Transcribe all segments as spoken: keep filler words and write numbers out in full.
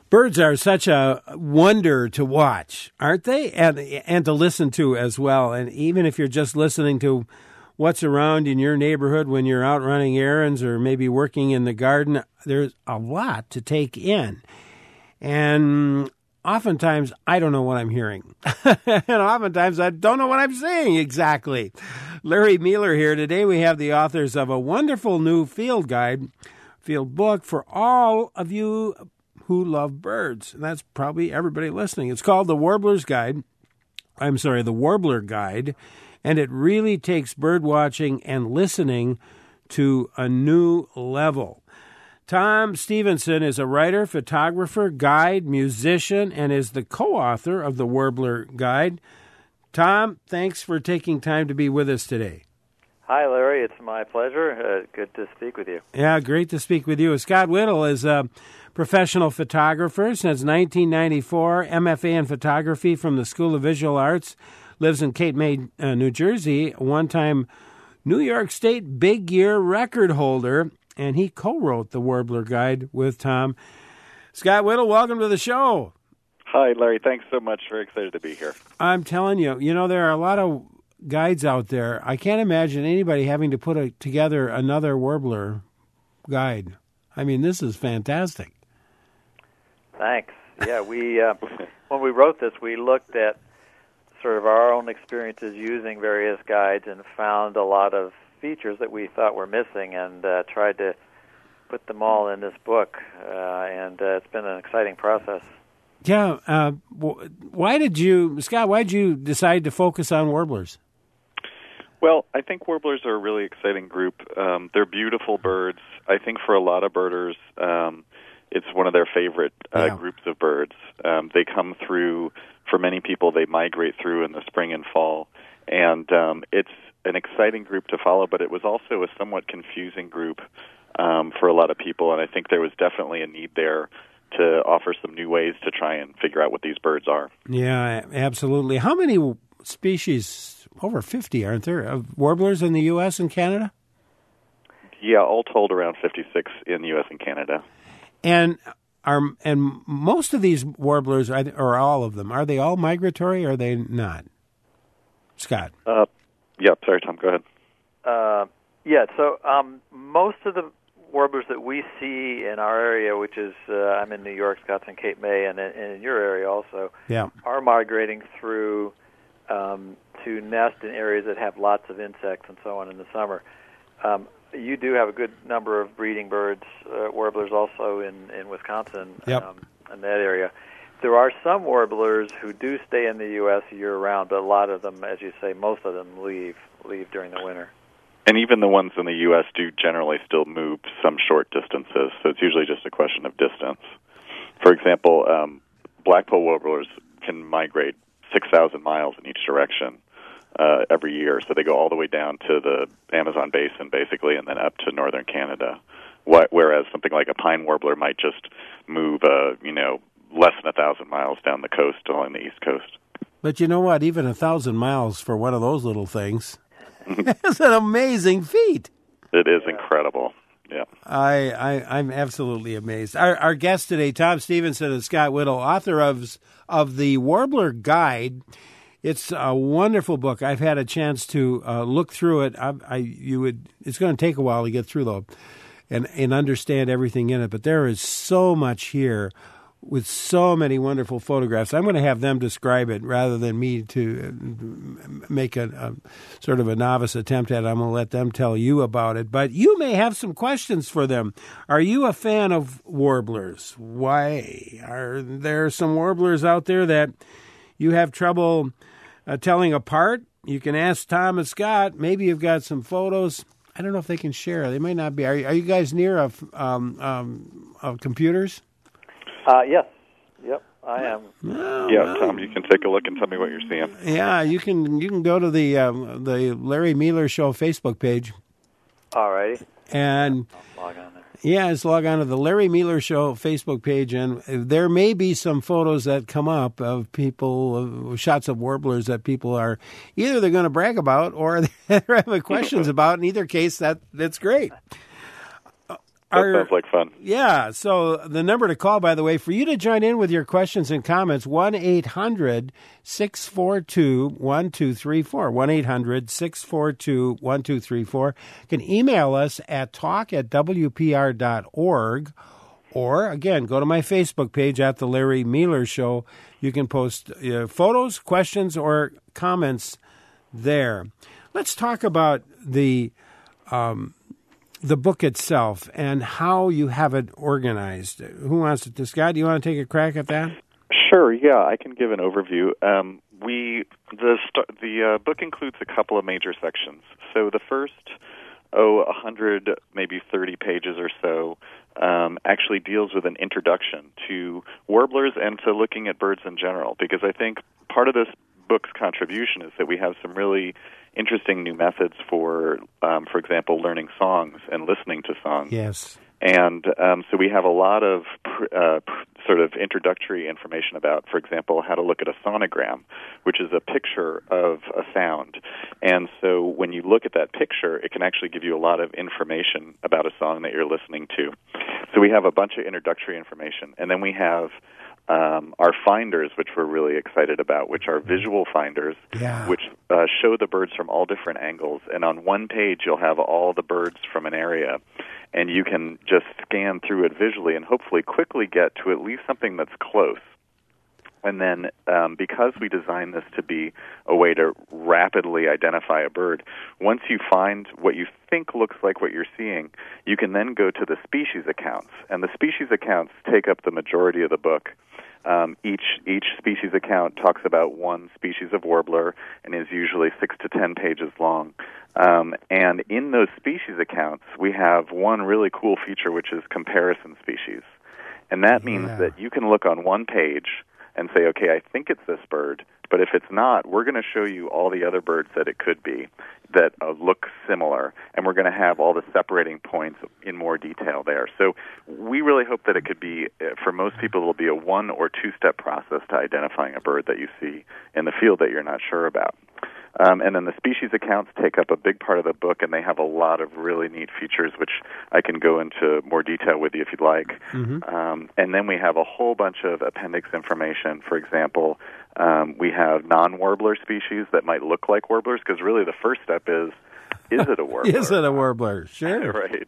Birds are such a wonder to watch, aren't they? And and to listen to as well. And even if you're just listening to what's around in your neighborhood when you're out running errands or maybe working in the garden, there's a lot to take in. And oftentimes, I don't know what I'm hearing. And oftentimes, I don't know what I'm saying exactly. Larry Mealer here. Today, we have the authors of a wonderful new field guide, field book for all of you who love birds. And that's probably everybody listening. It's called The Warbler's Guide. I'm sorry, The Warbler Guide. And it really takes bird watching and listening to a new level. Tom Stevenson is a writer, photographer, guide, musician, and is the co-author of The Warbler Guide. Tom, thanks for taking time to be with us today. Hi, Larry. It's my pleasure. Uh, good to speak with you. Yeah, great to speak with you. Scott Whittle is a professional photographer since nineteen ninety-four, M F A in photography from the School of Visual Arts, lives in Cape May, uh, New Jersey, a one-time New York State Big Year record holder, and he co-wrote The Warbler Guide with Tom. Scott Whittle, welcome to the show. Hi, Larry. Thanks so much. Very excited to be here. I'm telling you, you know, there are a lot of guides out there. I can't imagine anybody having to put a, together another warbler guide. I mean, this is fantastic. Thanks. Yeah, we uh, when we wrote this, we looked at sort of our own experiences using various guides and found a lot of features that we thought were missing and uh, tried to put them all in this book. Uh, and uh, it's been an exciting process. Yeah. Uh, why did you, Scott, why did you decide to focus on warblers? Well, I think warblers are a really exciting group. Um, they're beautiful birds. I think for a lot of birders, um, it's one of their favorite uh, yeah. groups of birds. Um, they come through, for many people, they migrate through in the spring and fall. And um, it's an exciting group to follow, but it was also a somewhat confusing group um, for a lot of people. And I think there was definitely a need there to offer some new ways to try and figure out what these birds are. Yeah, absolutely. How many species, over fifty, aren't there, of warblers in the U S and Canada? Yeah, all told around fifty-six in the U S and Canada. And are and most of these warblers, or all of them, are they all migratory or are they not? Scott? Uh, yeah, sorry, Tom, go ahead. Uh, yeah, so um, most of the warblers that we see in our area, which is, uh, I'm in New York, Scott's in Cape May, and in, and in your area also, yeah. are migrating through um, to nest in areas that have lots of insects and so on in the summer. Um, you do have a good number of breeding birds, uh, warblers also in, in Wisconsin, yep. um, in that area. There are some warblers who do stay in the U S year-round, but a lot of them, as you say, most of them leave leave during the winter. And even the ones in the U S do generally still move some short distances, so it's usually just a question of distance. For example, um, blackpoll warblers can migrate six thousand miles in each direction uh, every year, so they go all the way down to the Amazon basin, basically, and then up to northern Canada, Wh- whereas something like a pine warbler might just move, uh, you know, less than a thousand miles down the coast along the East Coast. But you know what? Even a thousand miles for one of those little things is an amazing feat. It is incredible. Yeah, I, I I'm absolutely amazed. Our our guests today, Tom Stevenson and Scott Whittle, author of of the Warbler Guide. It's a wonderful book. I've had a chance to uh, look through it. I, I you would. It's going to take a while to get through though, and and understand everything in it. But there is so much here, with so many wonderful photographs. I'm going to have them describe it rather than me to make a, a sort of a novice attempt at it. I'm going to let them tell you about it. But you may have some questions for them. Are you a fan of warblers? Why? Are there some warblers out there that you have trouble uh, telling apart? You can ask Tom and Scott. Maybe you've got some photos. I don't know if they can share. They may not be. Are, are you guys near of, um, um, of computers? Uh, yes. Yep, I am. Oh, yeah, well. Tom, you can take a look and tell me what you're seeing. Yeah, you can you can go to the um, the Larry Mealer Show Facebook page. All righty. And I'll log on there. Yeah, just log on to the Larry Mealer Show Facebook page, and there may be some photos that come up of people, uh, shots of warblers that people are either they're going to brag about or they're having questions about. In either case, that that's great. our, sounds like fun. Yeah, so the number to call, by the way, for you to join in with your questions and comments, one eight hundred six four two one two three four, one eight hundred six four two one two three four. You can email us at talk at w p r dot org, or, again, go to my Facebook page at The Larry Mealer Show. You can post uh, photos, questions, or comments there. Let's talk about the um, the book itself and how you have it organized. Who wants to? Scott, do you want to take a crack at that? Sure. Yeah, I can give an overview. Um, we the st- the uh, book includes a couple of major sections. So the first, oh, a hundred, maybe thirty pages or so, um, actually deals with an introduction to warblers and to looking at birds in general. Because I think part of this book's contribution is that we have some really interesting new methods for, um, for example, learning songs and listening to songs. Yes. And um, so we have a lot of pr- uh, pr- sort of introductory information about, for example, how to look at a sonogram, which is a picture of a sound. And so when you look at that picture, it can actually give you a lot of information about a song that you're listening to. So we have a bunch of introductory information. And then we have Um, our finders, which we're really excited about, which are visual finders, yeah. which uh, show the birds from all different angles. And on one page, you'll have all the birds from an area, and you can just scan through it visually and hopefully quickly get to at least something that's close. And then um, because we designed this to be a way to rapidly identify a bird, once you find what you think looks like what you're seeing, you can then go to the species accounts. And the species accounts take up the majority of the book. Um, each each species account talks about one species of warbler and is usually six to ten pages long. Um, and in those species accounts, we have one really cool feature, which is comparison species. And that means yeah. that you can look on one page and say, okay, I think it's this bird, but if it's not, we're going to show you all the other birds that it could be that uh, look similar, and we're going to have all the separating points in more detail there. So we really hope that it could be, uh, for most people, it'll be a one- or two-step process to identifying a bird that you see in the field that you're not sure about. Um, and then the species accounts take up a big part of the book, and they have a lot of really neat features, which I can go into more detail with you if you'd like. Mm-hmm. Um, and then we have a whole bunch of appendix information. For example, um, we have non-warbler species that might look like warblers, because really the first step is, is it a warbler? Is it a warbler? Sure. Right.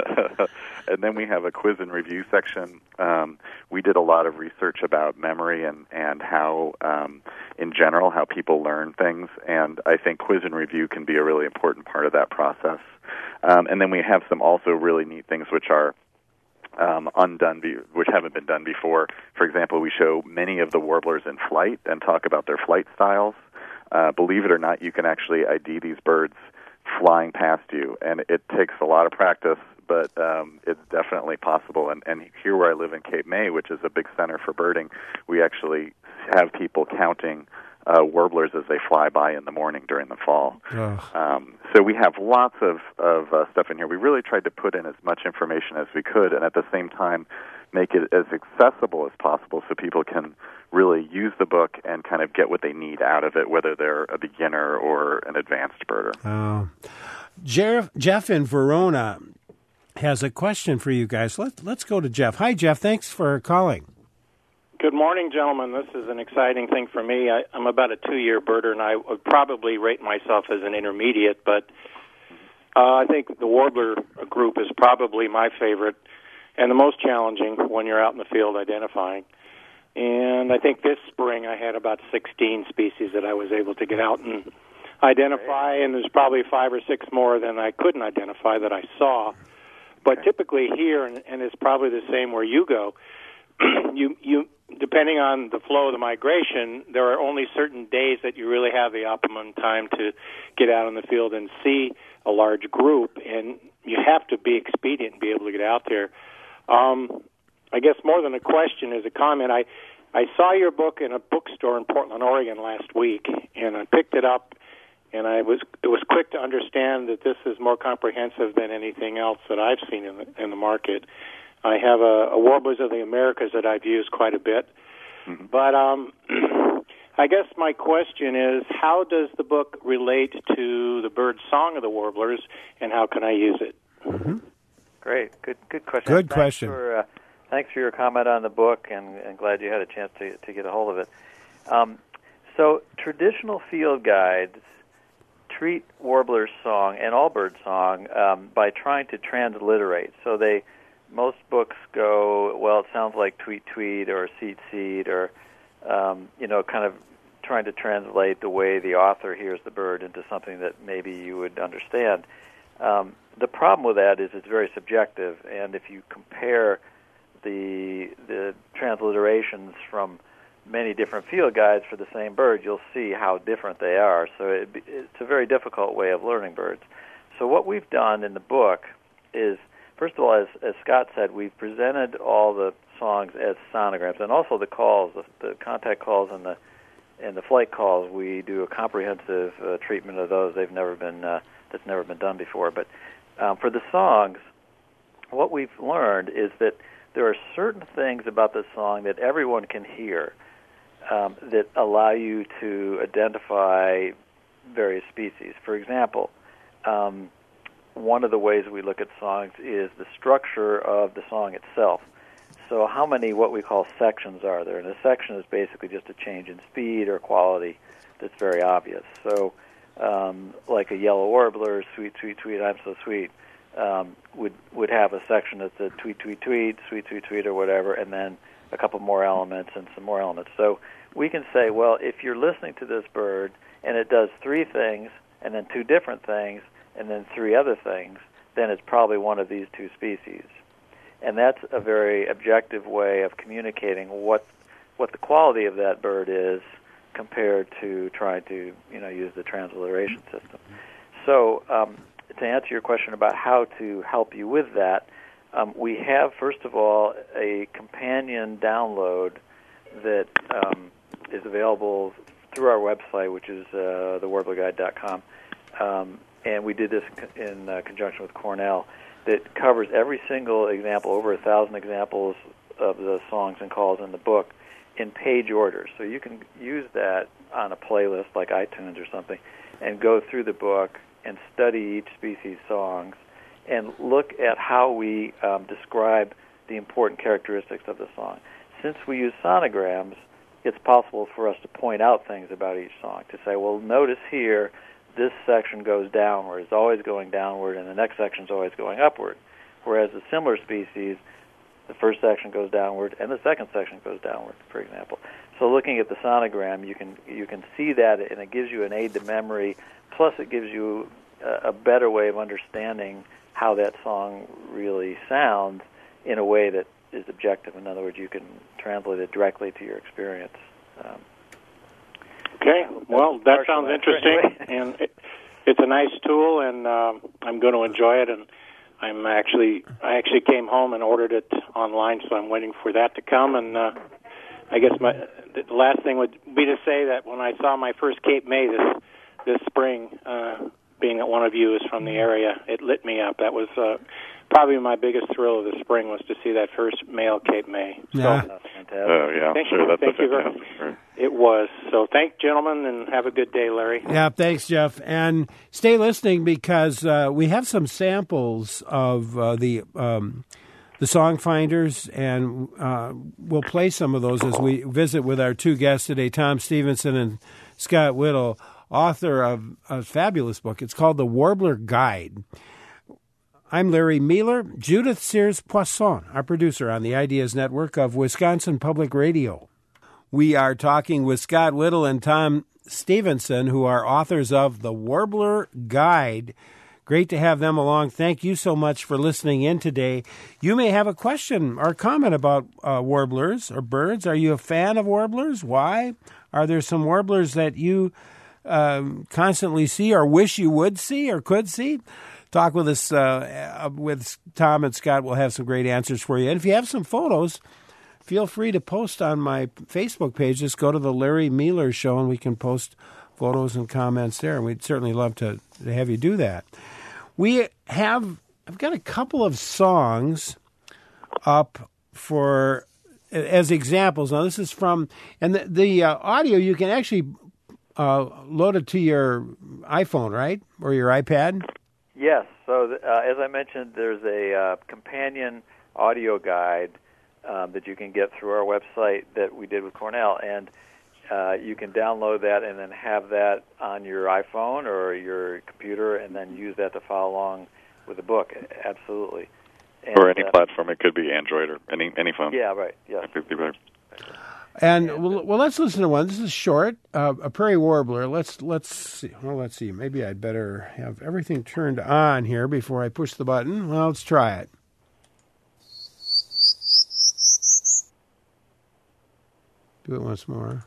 And then we have a quiz and review section. Um, we did a lot of research about memory and, and how, um, in general, how people learn things. And I think quiz and review can be a really important part of that process. Um, and then we have some also really neat things which are um, undone, be- which haven't been done before. For example, we show many of the warblers in flight and talk about their flight styles. Uh, believe it or not, you can actually I D these birds flying past you, and it takes a lot of practice, but um, it's definitely possible. And, and here where I live in Cape May, which is a big center for birding, we actually have people counting uh, warblers as they fly by in the morning during the fall. Um, so we have lots of, of uh, stuff in here. We really tried to put in as much information as we could, and at the same time make it as accessible as possible so people can really use the book and kind of get what they need out of it, whether they're a beginner or an advanced birder. Oh. Jeff, Jeff in Verona has a question for you guys. Let, let's go to Jeff. Hi, Jeff. Thanks for calling. Good morning, gentlemen. This is an exciting thing for me. I, I'm about a two-year birder, and I would probably rate myself as an intermediate, but uh, I think the warbler group is probably my favorite and the most challenging when you're out in the field identifying. And I think this spring I had about sixteen species that I was able to get out and identify, and there's probably five or six more than I couldn't identify that I saw. But typically here, and, and it's probably the same where you go, you you depending on the flow of the migration, there are only certain days that you really have the optimum time to get out in the field and see a large group, and you have to be expedient and be able to get out there. Um, I guess more than a question is a comment. I, I saw your book in a bookstore in Portland, Oregon last week, and I picked it up, and I was it was quick to understand that this is more comprehensive than anything else that I've seen in the, in the market. I have a, a Warblers of the Americas that I've used quite a bit. Mm-hmm. But um, I guess my question is, how does the book relate to the bird song of the warblers, and how can I use it? Mm-hmm. Great. Good Good question. Good thanks question. For, uh, thanks for your comment on the book, and, and glad you had a chance to, to get a hold of it. Um, so traditional field guides treat warbler song and all bird song um, by trying to transliterate. So they, most books go, well, it sounds like tweet tweet or seed seed or, um, you know, kind of trying to translate the way the author hears the bird into something that maybe you would understand. Um, the problem with that is it's very subjective, and if you compare the the transliterations from many different field guides for the same bird, you'll see how different they are. So it, it's a very difficult way of learning birds. So what we've done in the book is, first of all, as, as Scott said, we've presented all the songs as sonograms, and also the calls, the, the contact calls and the and the flight calls. We do a comprehensive uh, treatment of those. They've never been uh, that's never been done before. But um, for the songs, what we've learned is that there are certain things about the song that everyone can hear. Um, that allow you to identify various species. For example, um, one of the ways we look at songs is the structure of the song itself. So how many what we call sections are there? And a section is basically just a change in speed or quality that's very obvious. So um, like a yellow warbler, sweet, sweet, sweet, I'm so sweet, um, would, would have a section that's a tweet, tweet, tweet, sweet, sweet, sweet, or whatever, and then a couple more elements and some more elements. So we can say, well, if you're listening to this bird and it does three things and then two different things and then three other things, then it's probably one of these two species. And that's a very objective way of communicating what what the quality of that bird is compared to trying to, you know, use the transliteration system. So um, to answer your question about how to help you with that, Um, we have, first of all, a companion download that um, is available through our website, which is uh, the warbler guide dot com. Um, and we did this in uh, conjunction with Cornell, that covers every single example, over a thousand examples of the songs and calls in the book in page order. So you can use that on a playlist like iTunes or something and go through the book and study each species' songs and look at how we um, describe the important characteristics of the song. Since we use sonograms, it's possible for us to point out things about each song, to say, well, notice here, this section goes downward, it's always going downward, and the next section is always going upward. Whereas a similar species, the first section goes downward, and the second section goes downward, for example. So looking at the sonogram, you can you can see that, and it gives you an aid to memory, plus it gives you a, a better way of understanding how that song really sounds in a way that is objective. In other words, you can translate it directly to your experience. Um, okay, well, that sounds interesting, and it, it's a nice tool, and um, I'm going to enjoy it. And I'm actually, I actually came home and ordered it online, so I'm waiting for that to come. And uh, I guess my the last thing would be to say that when I saw my first Cape May this this spring, uh, being that one of you is from the area, it lit me up. That was uh, probably my biggest thrill of the spring, was to see that first male Cape May. Yeah. So, Oh, yeah, thank sure, you, that's thank a you very, fantastic bird. It was. So thank gentlemen, and have a good day, Larry. Yeah, thanks, Jeff. And stay listening, because uh, we have some samples of uh, the um, the song finders, and uh, we'll play some of those as we visit with our two guests today, Tom Stevenson and Scott Whittle, author of a fabulous book. It's called The Warbler Guide. I'm Larry Mealer. Judith Sears-Poisson, our producer on the Ideas Network of Wisconsin Public Radio. We are talking with Scott Whittle and Tom Stevenson, who are authors of The Warbler Guide. Great to have them along. Thank you so much for listening in today. You may have a question or comment about uh, warblers or birds. Are you a fan of warblers? Why? Are there some warblers that you um, constantly see or wish you would see or could see? Talk with us, uh, with Tom and Scott. We'll have some great answers for you. And if you have some photos, feel free to post on my Facebook page. Just go to the Larry Mealer Show, and we can post photos and comments there. And we'd certainly love to, to have you do that. We have, I've got a couple of songs up for, as examples. Now, this is from, and the, the uh, audio, you can actually uh, load it to your iPhone, right? Or your iPad? Yes. So, uh, as I mentioned, there's a uh, companion audio guide um, that you can get through our website that we did with Cornell, and uh, you can download that and then have that on your iPhone or your computer, and then use that to follow along with the book. Absolutely. And, or any uh, platform. It could be Android or any any phone. Yeah. Right. Yes. And well, well, let's listen to one. This is short, uh, a prairie warbler. Let's let's see. Well, let's see. Maybe I'd better have everything turned on here before I push the button. Well, let's try it. Do it once more.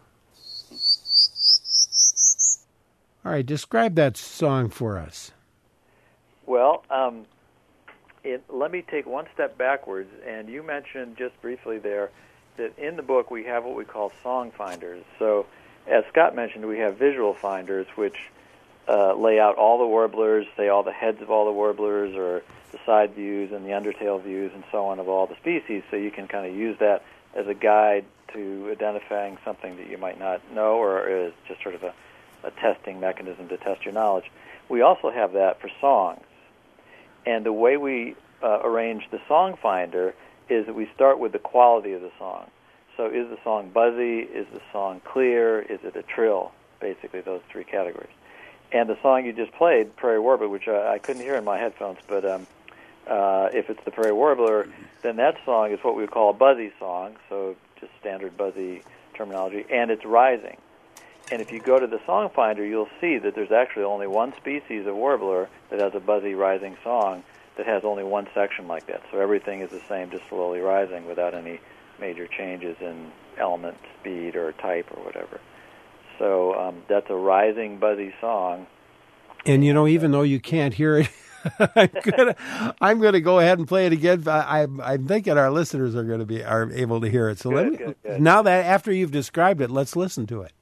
All right, describe that song for us. Well, um, it, let me take one step backwards. And you mentioned just briefly there that in the book we have what we call song finders. So, as Scott mentioned, we have visual finders, which uh, lay out all the warblers, say all the heads of all the warblers, or the side views and the undertail views and so on of all the species, so you can kind of use that as a guide to identifying something that you might not know, or is just sort of a, a testing mechanism to test your knowledge. We also have that for songs. And the way we uh, arrange the song finder is that we start with the quality of the song. So is the song buzzy? Is the song clear? Is it a trill? Basically those three categories. And the song you just played, Prairie Warbler, which I, I couldn't hear in my headphones, but um, uh, if it's the Prairie Warbler, then that song is what we would call a buzzy song, so just standard buzzy terminology, and it's rising. And if you go to the song finder, you'll see that there's actually only one species of warbler that has a buzzy rising song that has only one section like that. So everything is the same, just slowly rising without any major changes in element, speed, or type, or whatever. So um, that's a rising, buzzy song. And, you know, even though you can't hear it, I'm gonna, I'm gonna go ahead and play it again. I, I'm, I'm thinking our listeners are going to be are able to hear it. So good, let me, good, good. now that after you've described it, let's listen to it.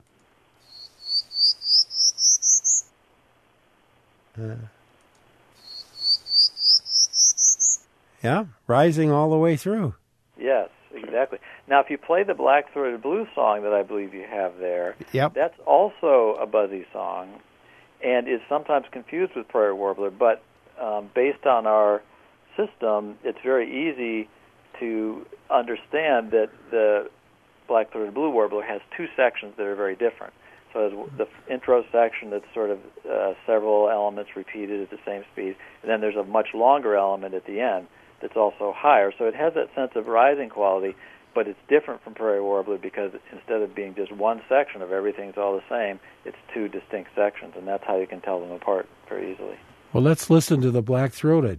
Uh, yeah, rising all the way through. Yes, exactly. Now, if you play the Black-Throated Blue song that I believe you have there, yep. that's also a buzzy song and is sometimes confused with Prairie Warbler, but um, based on our system, it's very easy to understand that the Black-Throated Blue Warbler has two sections that are very different. So there's the intro section that's sort of uh, several elements repeated at the same speed, and then there's a much longer element at the end that's also higher. So it has that sense of rising quality, but it's different from Prairie Warbler because instead of being just one section of everything's all the same, it's two distinct sections, and that's how you can tell them apart very easily. Well, let's listen to the Black-Throated.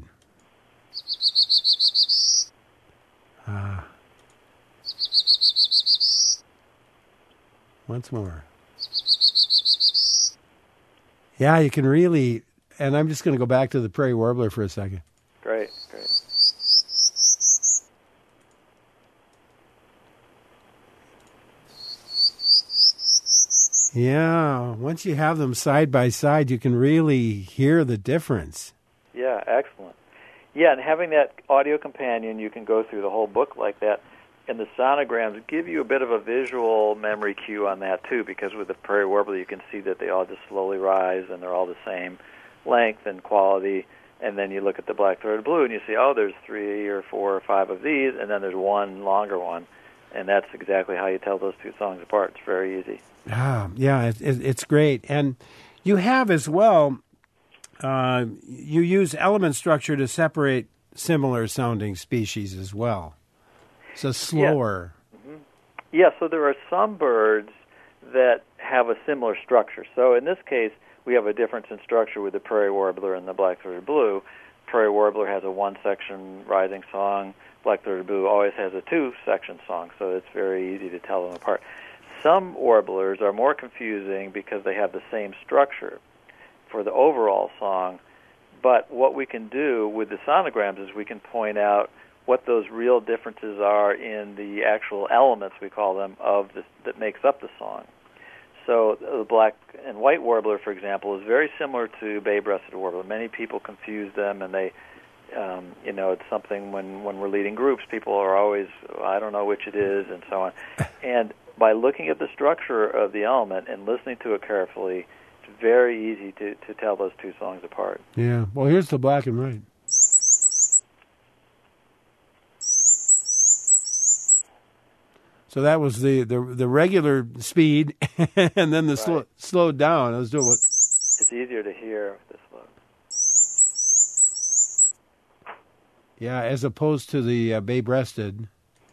Ah. Once more. Yeah, you can really, and I'm just going to go back to the Prairie Warbler for a second. Great, great. Yeah, once you have them side by side, you can really hear the difference. Yeah, excellent. Yeah, and having that audio companion, you can go through the whole book like that. And the sonograms give you a bit of a visual memory cue on that, too, because with the Prairie Warbler, you can see that they all just slowly rise, and they're all the same length and quality. And then you look at the Black-Throated Blue, and you see, oh, there's three or four or five of these, and then there's one longer one. And that's exactly how you tell those two songs apart. It's very easy. Ah, yeah, it, it, it's great. And you have as well, uh, you use element structure to separate similar-sounding species as well. So slower. Yeah. Mm-hmm. Yeah, so there are some birds that have a similar structure. So in this case, we have a difference in structure with the Prairie Warbler and the Black-Throated Blue. Prairie Warbler has a one-section rising song. Black-Throated Blue always has a two-section song, so it's very easy to tell them apart. Some warblers are more confusing because they have the same structure for the overall song, but what we can do with the sonograms is we can point out what those real differences are in the actual elements, we call them, of the, that makes up the song. So the black and white warbler, for example, is very similar to bay-breasted warbler. Many people confuse them, and they, um, you know, it's something when, when we're leading groups, people are always, I don't know which it is, and so on. And by looking at the structure of the element and listening to it carefully, it's very easy to, to tell those two songs apart. Yeah. Well, here's the black and white. So that was the, the, the regular speed, and then the right. slow, slowed down. I was doing what? It's easier to hear with the slow. Yeah, as opposed to the uh, bay-breasted.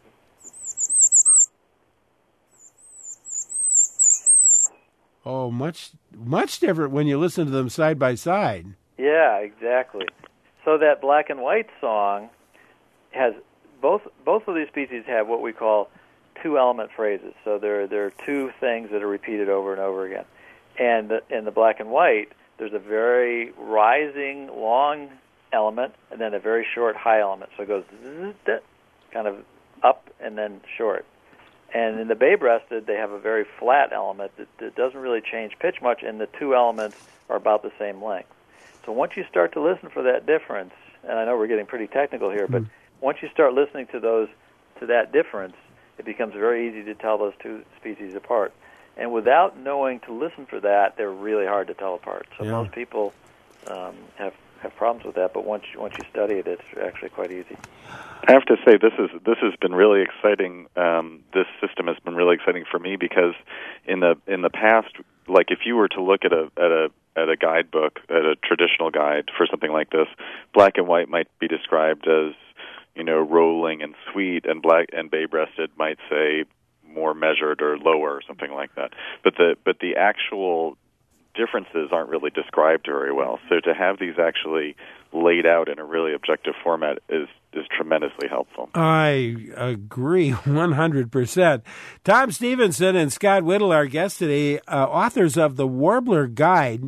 Oh, much much different when you listen to them side by side. Yeah, exactly. So that black and white song has both both of these species have what we call two element phrases. So there there are two things that are repeated over and over again. And the, in the black and white, there's a very rising long element and then a very short high element. So it goes zzz, kind of up and then short. And in the bay-breasted, they have a very flat element that, that doesn't really change pitch much, and the two elements are about the same length. So once you start to listen for that difference, and I know we're getting pretty technical here, but mm. once you start listening to those to that difference, it becomes very easy to tell those two species apart. And without knowing to listen for that, they're really hard to tell apart. So yeah. most people um, have have problems with that, but once you, once you study it, it's actually quite easy. I have to say this is this has been really exciting. Um, this system has been really exciting for me because in the in the past, like if you were to look at a at a at a guidebook, at a traditional guide for something like this, black and white might be described as, you know, rolling and sweet, and black and bay-breasted might say more measured or lower or something like that. But the but the actual differences aren't really described very well. So to have these actually laid out in a really objective format is is tremendously helpful. I agree one hundred percent. Tom Stevenson and Scott Whittle, our guests today, uh, authors of the Warbler Guide.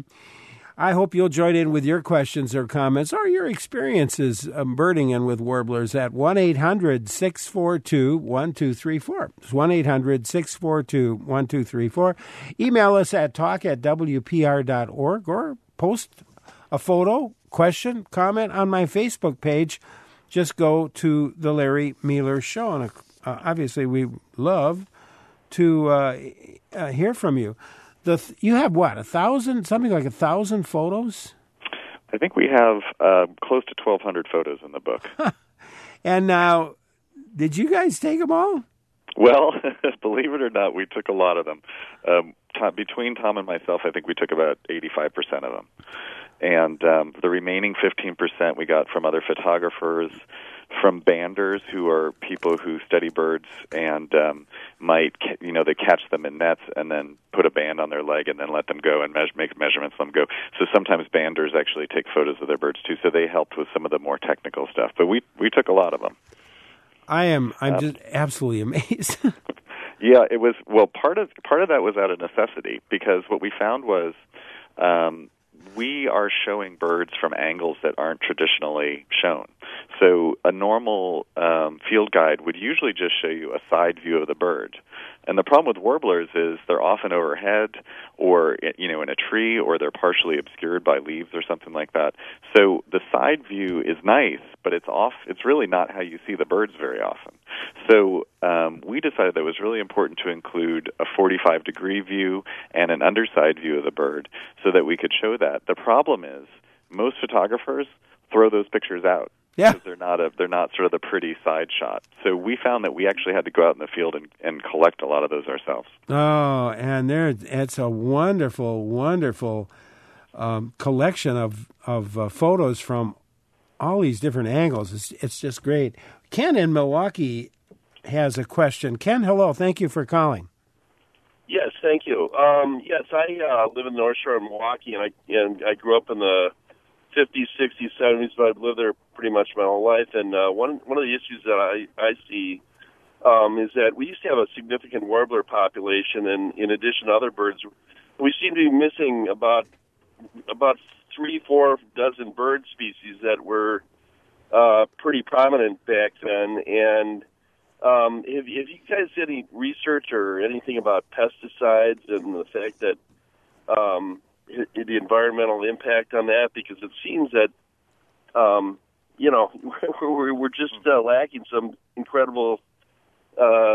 I hope you'll join in with your questions or comments or your experiences um, birding in with warblers at one eight hundred six four two one two three four. It's one eight hundred six four two one two three four. Email us at talk at w p r dot org or post a photo, question, comment on my Facebook page. Just go to the Larry Mueller Show. And uh, obviously we love to uh, uh, hear from you. The th- you have what, a thousand, something like a thousand photos? I think we have uh, close to twelve hundred photos in the book. And now, did you guys take them all? Well, believe it or not, we took a lot of them. Um, Tom, between Tom and myself, I think we took about eighty-five percent of them. And um, the remaining fifteen percent we got from other photographers, from banders who are people who study birds and um, might, you know, they catch them in nets and then put a band on their leg and then let them go and measure, make measurements, let them go. So sometimes banders actually take photos of their birds too, so they helped with some of the more technical stuff. But we we took a lot of them. I am I'm um, just absolutely amazed. Yeah, it was, well, part of part of that was out of necessity, because what we found was um, we are showing birds from angles that aren't traditionally shown. So a normal um, field guide would usually just show you a side view of the bird. And the problem with warblers is they're often overhead or, you know, in a tree, or they're partially obscured by leaves or something like that. So the side view is nice, but it's off. It's really not how you see the birds very often. So um, we decided that it was really important to include a forty-five degree view and an underside view of the bird so that we could show that. The problem is most photographers throw those pictures out. Yeah. Because they're not a, they're not sort of the pretty side shot. So we found that we actually had to go out in the field and, and collect a lot of those ourselves. Oh, and there, it's a wonderful, wonderful um, collection of of uh, photos from all these different angles. It's, it's just great. Ken in Milwaukee has a question. Ken, hello. Thank you for calling. Yes, thank you. Um, yes, I uh, live in the North Shore of Milwaukee, and I and I grew up in the fifties, sixties, seventies, but I've lived there pretty much my whole life. And uh, one one of the issues that I, I see um, is that we used to have a significant warbler population, and in addition to other birds, we seem to be missing about about three, four dozen bird species that were uh, pretty prominent back then. And um, have, have you guys did any research or anything about pesticides and the fact that um, the environmental impact on that? Because it seems that, um, you know, we're, we're just uh, lacking some incredible uh,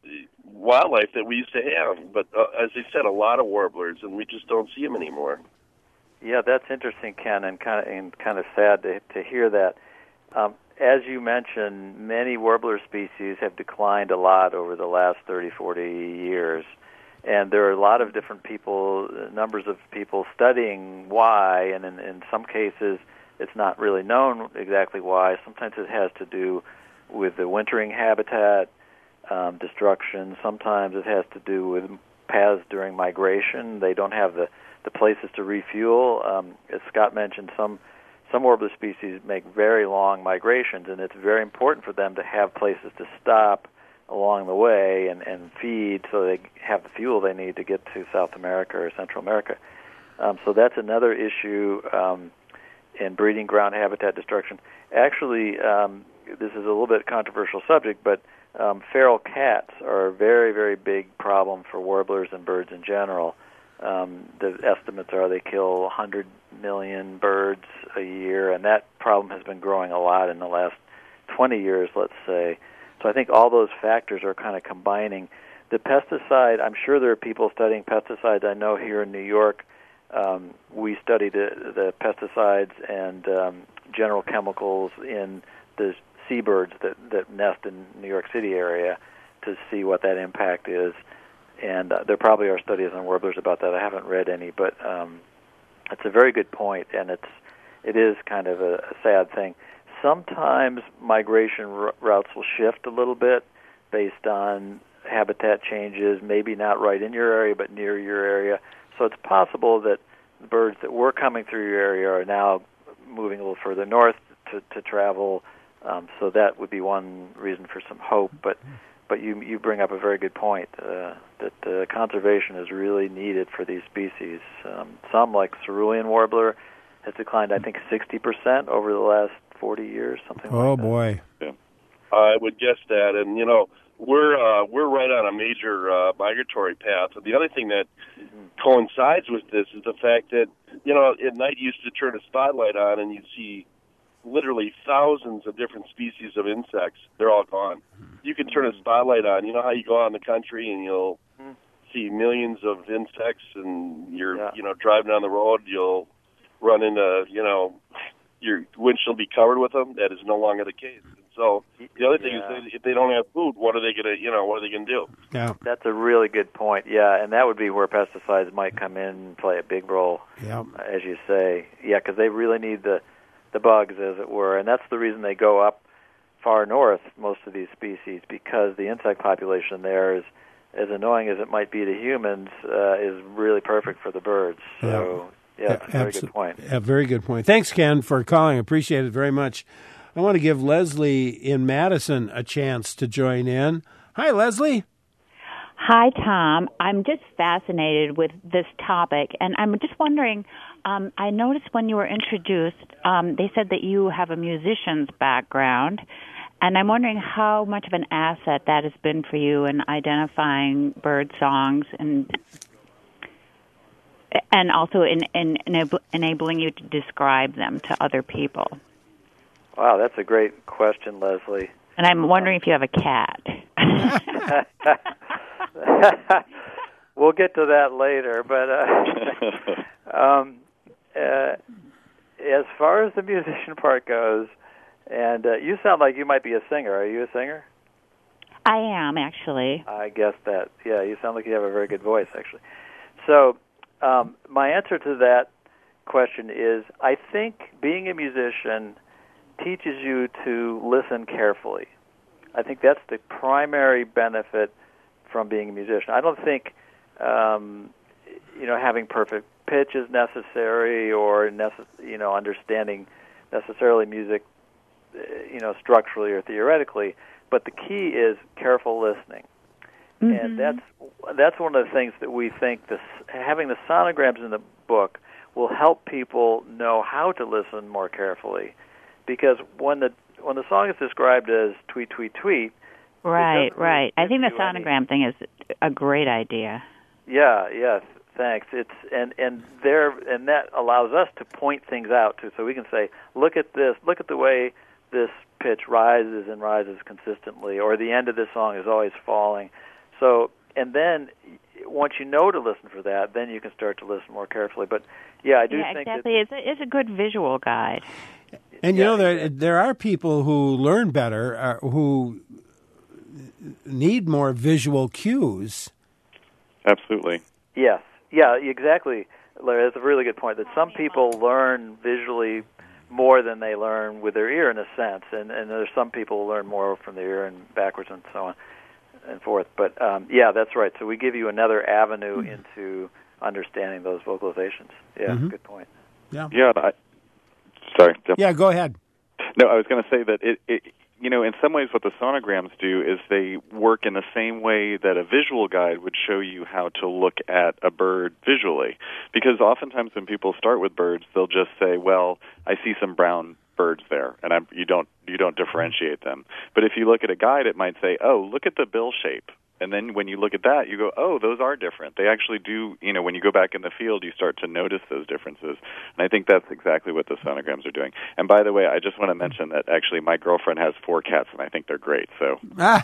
wildlife that we used to have. But uh, as I said, a lot of warblers, and we just don't see them anymore. Yeah, that's interesting, Ken, and kind of and kind of sad to to hear that. Um, as you mentioned, many warbler species have declined a lot over the last thirty, forty years, and there are a lot of different people, numbers of people studying why, and in, in some cases it's not really known exactly why. Sometimes it has to do with the wintering habitat um, destruction. Sometimes it has to do with paths during migration. They don't have the the places to refuel. Um, as Scott mentioned, some some warbler species make very long migrations, and it's very important for them to have places to stop along the way and, and feed so they have the fuel they need to get to South America or Central America. Um, so that's another issue um, in breeding ground habitat destruction. Actually, um, this is a little bit controversial subject, but um, feral cats are a very, very big problem for warblers and birds in general. Um, the estimates are they kill one hundred million birds a year, and that problem has been growing a lot in the last twenty years, let's say. So I think all those factors are kind of combining. The pesticide, I'm sure there are people studying pesticides. I know here in New York, um, we study the, the pesticides and um, general chemicals in the seabirds that, that nest in New York City area to see what that impact is. And uh, there probably are studies on warblers about that. I haven't read any, but um, it's a very good point, and it's it is kind of a, a sad thing. Sometimes migration r- routes will shift a little bit based on habitat changes, maybe not right in your area, but near your area. So it's possible that the birds that were coming through your area are now moving a little further north to, to travel. Um, so that would be one reason for some hope, but. But you you bring up a very good point uh, that uh, conservation is really needed for these species. Um, some, like cerulean warbler, has declined, I think, sixty percent over the last forty years, something oh, like that. Oh, boy. Yeah. I would guess that. And, you know, we're uh, we're right on a major uh, migratory path. And the other thing that mm-hmm. coincides with this is the fact that, you know, at night you used to turn a spotlight on and you'd see literally thousands of different species of insects. They're all gone. You can turn a spotlight on. You know how you go out in the country and you'll mm-hmm. see millions of insects, and you're yeah. you know driving down the road, you'll run into you know your windshield will be covered with them. That is no longer the case. And so the other thing yeah. is that if they don't have food, what are they gonna you know what are they gonna do? Yeah, that's a really good point. Yeah, and that would be where pesticides might come in and play a big role. Yeah, as you say. Yeah, because they really need the the bugs, as it were, and that's the reason they go up far north, most of these species, because the insect population there is, as annoying as it might be to humans, uh, is really perfect for the birds. So, yeah, yeah that's a very good point. A very good point. Thanks, Ken, for calling. Appreciate it very much. I want to give Leslie in Madison a chance to join in. Hi, Leslie. Hi, Tom. I'm just fascinated with this topic, and I'm just wondering, um, I noticed when you were introduced, um, they said that you have a musician's background, and I'm wondering how much of an asset that has been for you in identifying bird songs and and also in, in, in enabling you to describe them to other people. Wow, that's a great question, Leslie. And I'm wondering if you have a cat. We'll get to that later, but uh, um, uh, as far as the musician part goes, and uh, you sound like you might be a singer. Are you a singer? I am, actually. I guess that. Yeah, you sound like you have a very good voice, actually. So um, my answer to that question is, I think being a musician teaches you to listen carefully. I think that's the primary benefit from being a musician. I don't think, um, you know, having perfect pitch is necessary, or necess- you know, understanding necessarily music, you know, structurally or theoretically. But the key is careful listening, mm-hmm. and that's that's one of the things that we think this having the sonograms in the book will help people know how to listen more carefully, because when the when the song is described as tweet tweet tweet. Right, right. I think the sonogram any. thing is a great idea. Yeah, yes, thanks. It's and and there and that allows us to point things out too, so we can say, look at this, look at the way this pitch rises and rises consistently, or the end of this song is always falling. So, and then once you know to listen for that, then you can start to listen more carefully. But yeah, I do yeah, think exactly. that it's a, it's a good visual guide. And you yeah, know there exactly. there are people who learn better, uh, who need more visual cues. Absolutely. Yes, yeah, exactly, Larry. That's a really good point. That some people learn visually more than they learn with their ear, in a sense, and and there's some people who learn more from the ear and backwards and so on and forth. But um, yeah, that's right. So we give you another avenue into understanding those vocalizations. Yeah, Mm-hmm. good point. Yeah. Yeah. I, sorry. Jim. Yeah. Go ahead. No, I was going to say that it, it, you know, in some ways what the sonograms do is they work in the same way that a visual guide would show you how to look at a bird visually. Because oftentimes when people start with birds, they'll just say, well, I see some brown birds there, and I'm, you don't you don't differentiate them. But if you look at a guide, it might say, oh, look at the bill shape. And then when you look at that, you go, oh, those are different. They actually do, you know, when you go back in the field, you start to notice those differences. And I think that's exactly what the sonograms are doing. And by the way, I just want to mention that actually my girlfriend has four cats, and I think they're great. So, Ah.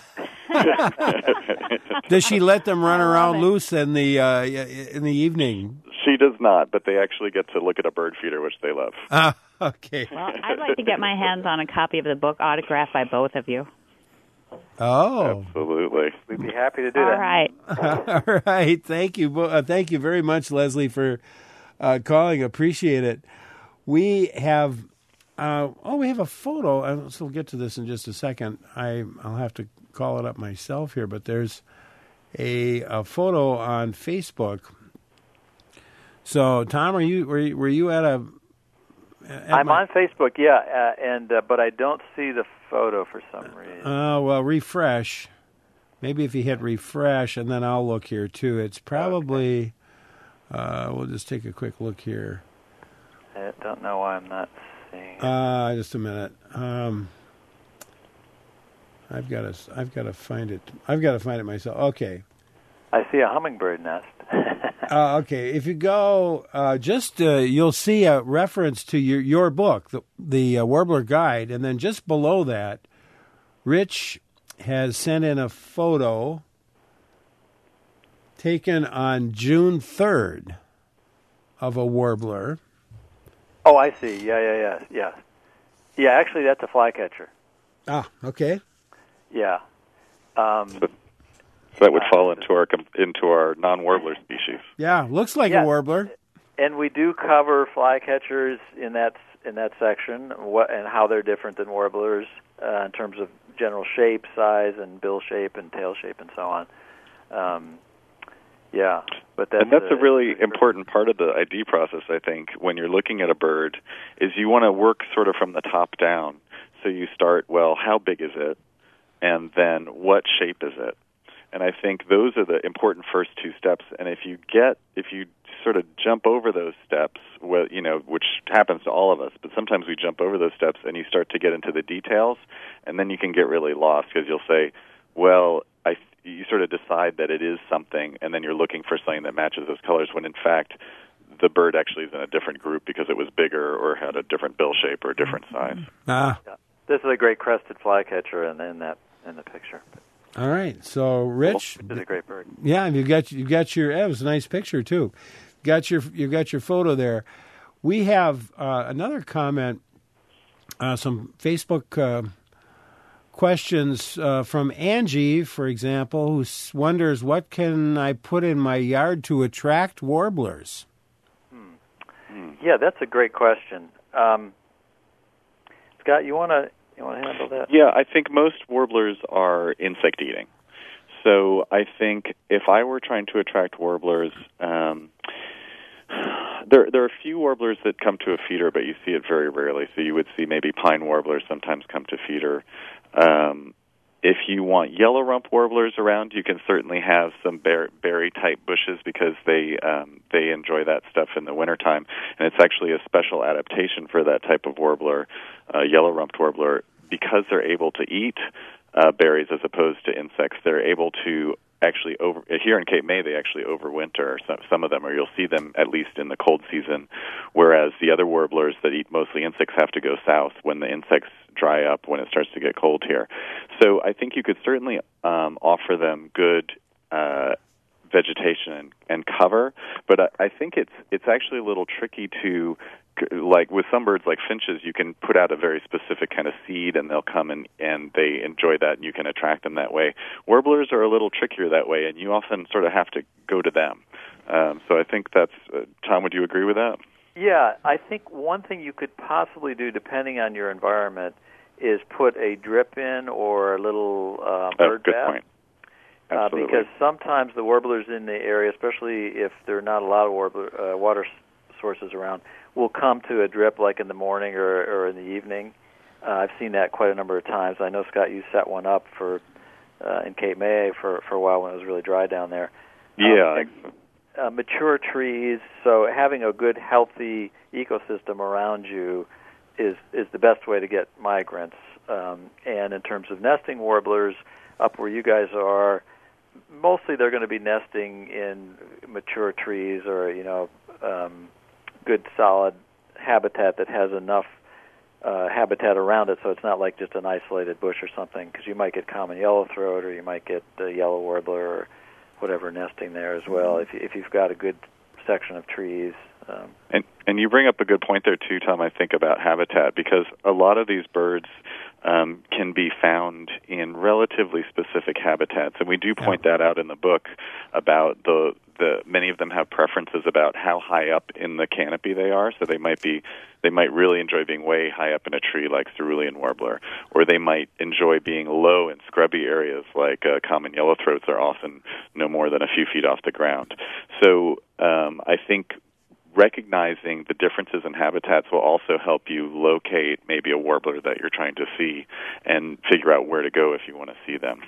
Does she let them run around loose in the uh, in the evening? She does not, but they actually get to look at a bird feeder, which they love. Ah, okay. Well, I'd like to get my hands on a copy of the book autographed by both of you. Oh, Absolutely. We'd be happy to do All that. right. all right. Thank you. Uh, thank you very much, Leslie, for uh, calling. Appreciate it. We have, uh, oh, we have a photo. Uh, so we'll get to this in just a second. I, I'll have to call it up myself here, but there's a, a photo on Facebook. So, Tom, are you were you, were you at a? At I'm my, on Facebook, yeah, uh, and uh, but I don't see the photo for some reason. Oh, well, refresh. Maybe if you hit refresh, and then I'll look here, too. It's probably, uh, we'll just take a quick look here. I don't know why I'm not seeing it. Uh, just a minute. Um, I've got to, I've got to find it. I've got to find it myself. Okay. I see a hummingbird nest. Uh, okay. If you go, uh, just uh, you'll see a reference to your your book, the, the uh, Warbler Guide, and then just below that, Rich has sent in a photo taken on June third of a warbler. Oh, I see. Yeah, yeah, yeah, yeah. Yeah, actually, that's a flycatcher. Ah, okay. Yeah. Um, So that would fall into our com- into our non-warbler species. Yeah, looks like Yeah. a warbler. and we do cover flycatchers in that in that section, what and how they're different than warblers uh, in terms of general shape, size, and bill shape, and tail shape, and so on. Um, yeah, but that's and that's a, a really important part of the I D process, I think, when you're looking at a bird, is you want to work sort of from the top down. So you start, well, how big is it? And then what shape is it? And I think those are the important first two steps. And if you get, if you sort of jump over those steps, well, you know, which happens to all of us, but sometimes we jump over those steps and you start to get into the details, and then you can get really lost because you'll say, well, I, you sort of decide that it is something, and then you're looking for something that matches those colors when, in fact, the bird actually is in a different group because it was bigger or had a different bill shape or a different size. Ah, Yeah. This is a great crested flycatcher in, in that in the picture. all right. So, Rich, It's a great bird. yeah, you got you got your. That was a nice picture too. Got your you got your photo there. We have uh, another comment. Uh, some Facebook uh, questions uh, from Angie, for example, who s- wonders what can I put in my yard to attract warblers. Yeah, that's a great question. Um, Scott, you want to you want to handle that? Yeah, I think most warblers are insect eating. So I think if I were trying to attract warblers, um, there there are a few warblers that come to a feeder, but you see it very rarely. So you would see maybe pine warblers sometimes come to feeder. Um, if you want yellow rump warblers around, you can certainly have some bear, berry type bushes because they um, they enjoy that stuff in the wintertime. And it's actually a special adaptation for that type of warbler, uh, yellow rumped warbler, because they're able to eat uh, berries as opposed to insects. They're able to actually over here in Cape May they actually overwinter. Some, some of them, or you'll see them at least in the cold season, whereas the other warblers that eat mostly insects have to go south when the insects dry up when it starts to get cold here. So I think you could certainly um, offer them good uh, vegetation and, and cover. But I, I think it's it's actually a little tricky to, like with some birds like finches, you can put out a very specific kind of seed and they'll come and, and they enjoy that and you can attract them that way. Warblers are a little trickier that way, and you often sort of have to go to them. Um, so I think that's, uh, Tom, would you agree with that? Yeah, I think one thing you could possibly do, depending on your environment, is put a drip in or a little uh, bird oh, good bath. Point. Absolutely. Uh, because sometimes the warblers in the area, especially if there are not a lot of warbler, uh, water sources around, will come to a drip like in the morning or, or in the evening. Uh, I've seen that quite a number of times. I know, Scott, you set one up for uh, in Cape May for, for a while when it was really dry down there. Yeah. Um, and, uh, mature trees, so having a good, healthy ecosystem around you is, is the best way to get migrants. Um, and in terms of nesting warblers, up where you guys are, mostly they're going to be nesting in mature trees or, you know, um, good solid habitat that has enough uh, habitat around it so it's not like just an isolated bush or something, because you might get common yellowthroat or you might get the yellow warbler or whatever nesting there as well if, if you've got a good section of trees. Um, and and you bring up a good point there too, Tom, I think, about habitat, because a lot of these birds um, can be found in relatively specific habitats, and we do point yeah. that out in the book about the the many of them have preferences about how high up in the canopy they are. So they might be they might really enjoy being way high up in a tree like cerulean warbler, or they might enjoy being low in scrubby areas like uh, common yellowthroats are often no more than a few feet off the ground. So um, I think recognizing the differences in habitats will also help you locate maybe a warbler that you're trying to see and figure out where to go if you want to see them.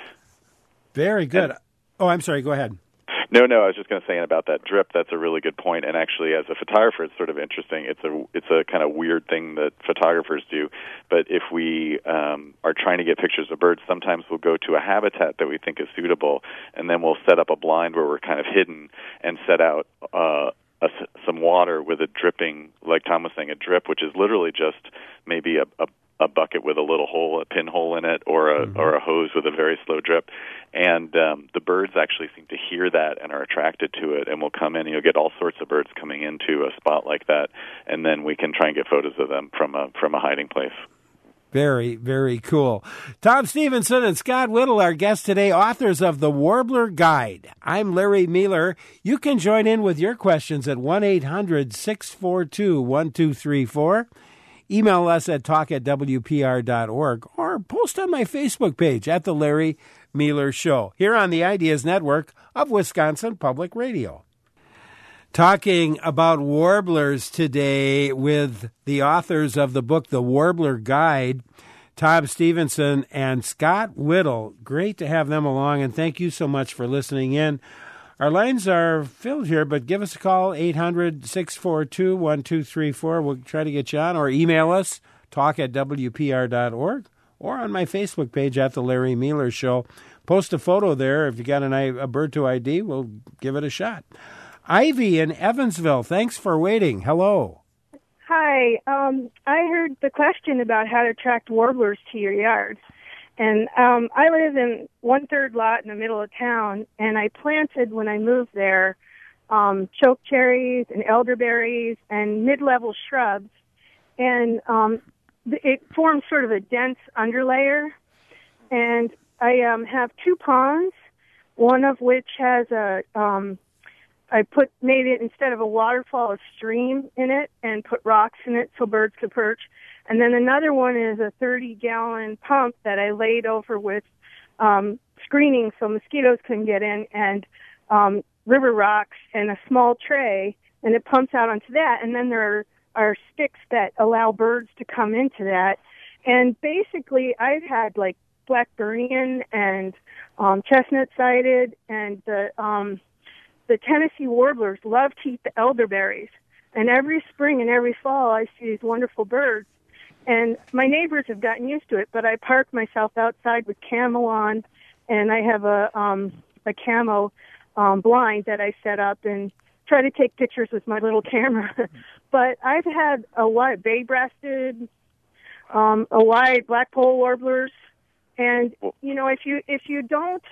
Very good. And, oh, I'm sorry. Go ahead. No, no, I was just going to say about that drip, that's a really good point. And actually, as a photographer, it's sort of interesting. It's a it's a kind of weird thing that photographers do. But if we um, are trying to get pictures of birds, sometimes we'll go to a habitat that we think is suitable, and then we'll set up a blind where we're kind of hidden and set out uh, a, some water with a dripping, like Tom was saying, a drip, which is literally just maybe a, a a bucket with a little hole, a pinhole in it, or a mm-hmm. or a hose with a very slow drip. And um, the birds actually seem to hear that and are attracted to it and will come in. And you'll get all sorts of birds coming into a spot like that, and then we can try and get photos of them from a from a hiding place. Very, very cool. Tom Stevenson and Scott Whittle, our guests today, authors of The Warbler Guide. I'm Larry Mueller. You can join in with your questions at one eight hundred six four two one two three four. Email us at talk at W P R dot org or post on my Facebook page at The Larry Mueller Show, here on the Ideas Network of Wisconsin Public Radio. Talking about warblers today with the authors of the book, The Warbler Guide, Tom Stevenson and Scott Whittle. Great to have them along, and thank you so much for listening in. Our lines are filled here, but give us a call, eight hundred six four two one two three four. We'll try to get you on, or email us, talk at W P R dot org, or on my Facebook page at The Larry Mueller Show. Post a photo there. If you got an, a bird to I D, we'll give it a shot. Ivy in Evansville, thanks for waiting. Hello. Hi. Um, I heard the question about how to attract warblers to your yard. And um, I live in one-third lot in the middle of town, and I planted, when I moved there, um, choke cherries and elderberries and mid-level shrubs. And um, it formed sort of a dense underlayer. And I um, have two ponds, one of which has a, um, I put, made it, instead of a waterfall, a stream in it, and put rocks in it so birds could perch. And then another one is a thirty-gallon pump that I laid over with um, screening so mosquitoes couldn't get in, and um, river rocks and a small tray, and it pumps out onto that. And then there are, are sticks that allow birds to come into that. And basically, I've had like Blackburnian and um, chestnut-sided, and the um, the Tennessee warblers love to eat the elderberries. And every spring and every fall, I see these wonderful birds. And my neighbors have gotten used to it, but I park myself outside with camo on, and I have a um, a camo um, blind that I set up and try to take pictures with my little camera. But I've had a white bay-breasted, um, a white black pole warblers, and you know, if you if you don't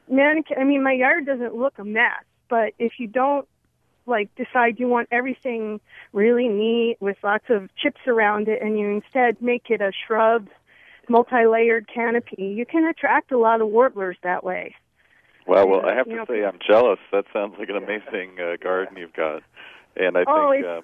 manic- I mean, my yard doesn't look a mess, but if you don't, like, decide you want everything really neat with lots of chips around it, and you instead make it a shrub, multi-layered canopy, you can attract a lot of warblers that way. Well, well, I have you to know, say I'm jealous. That sounds like an amazing uh, garden you've got, and I oh, think um,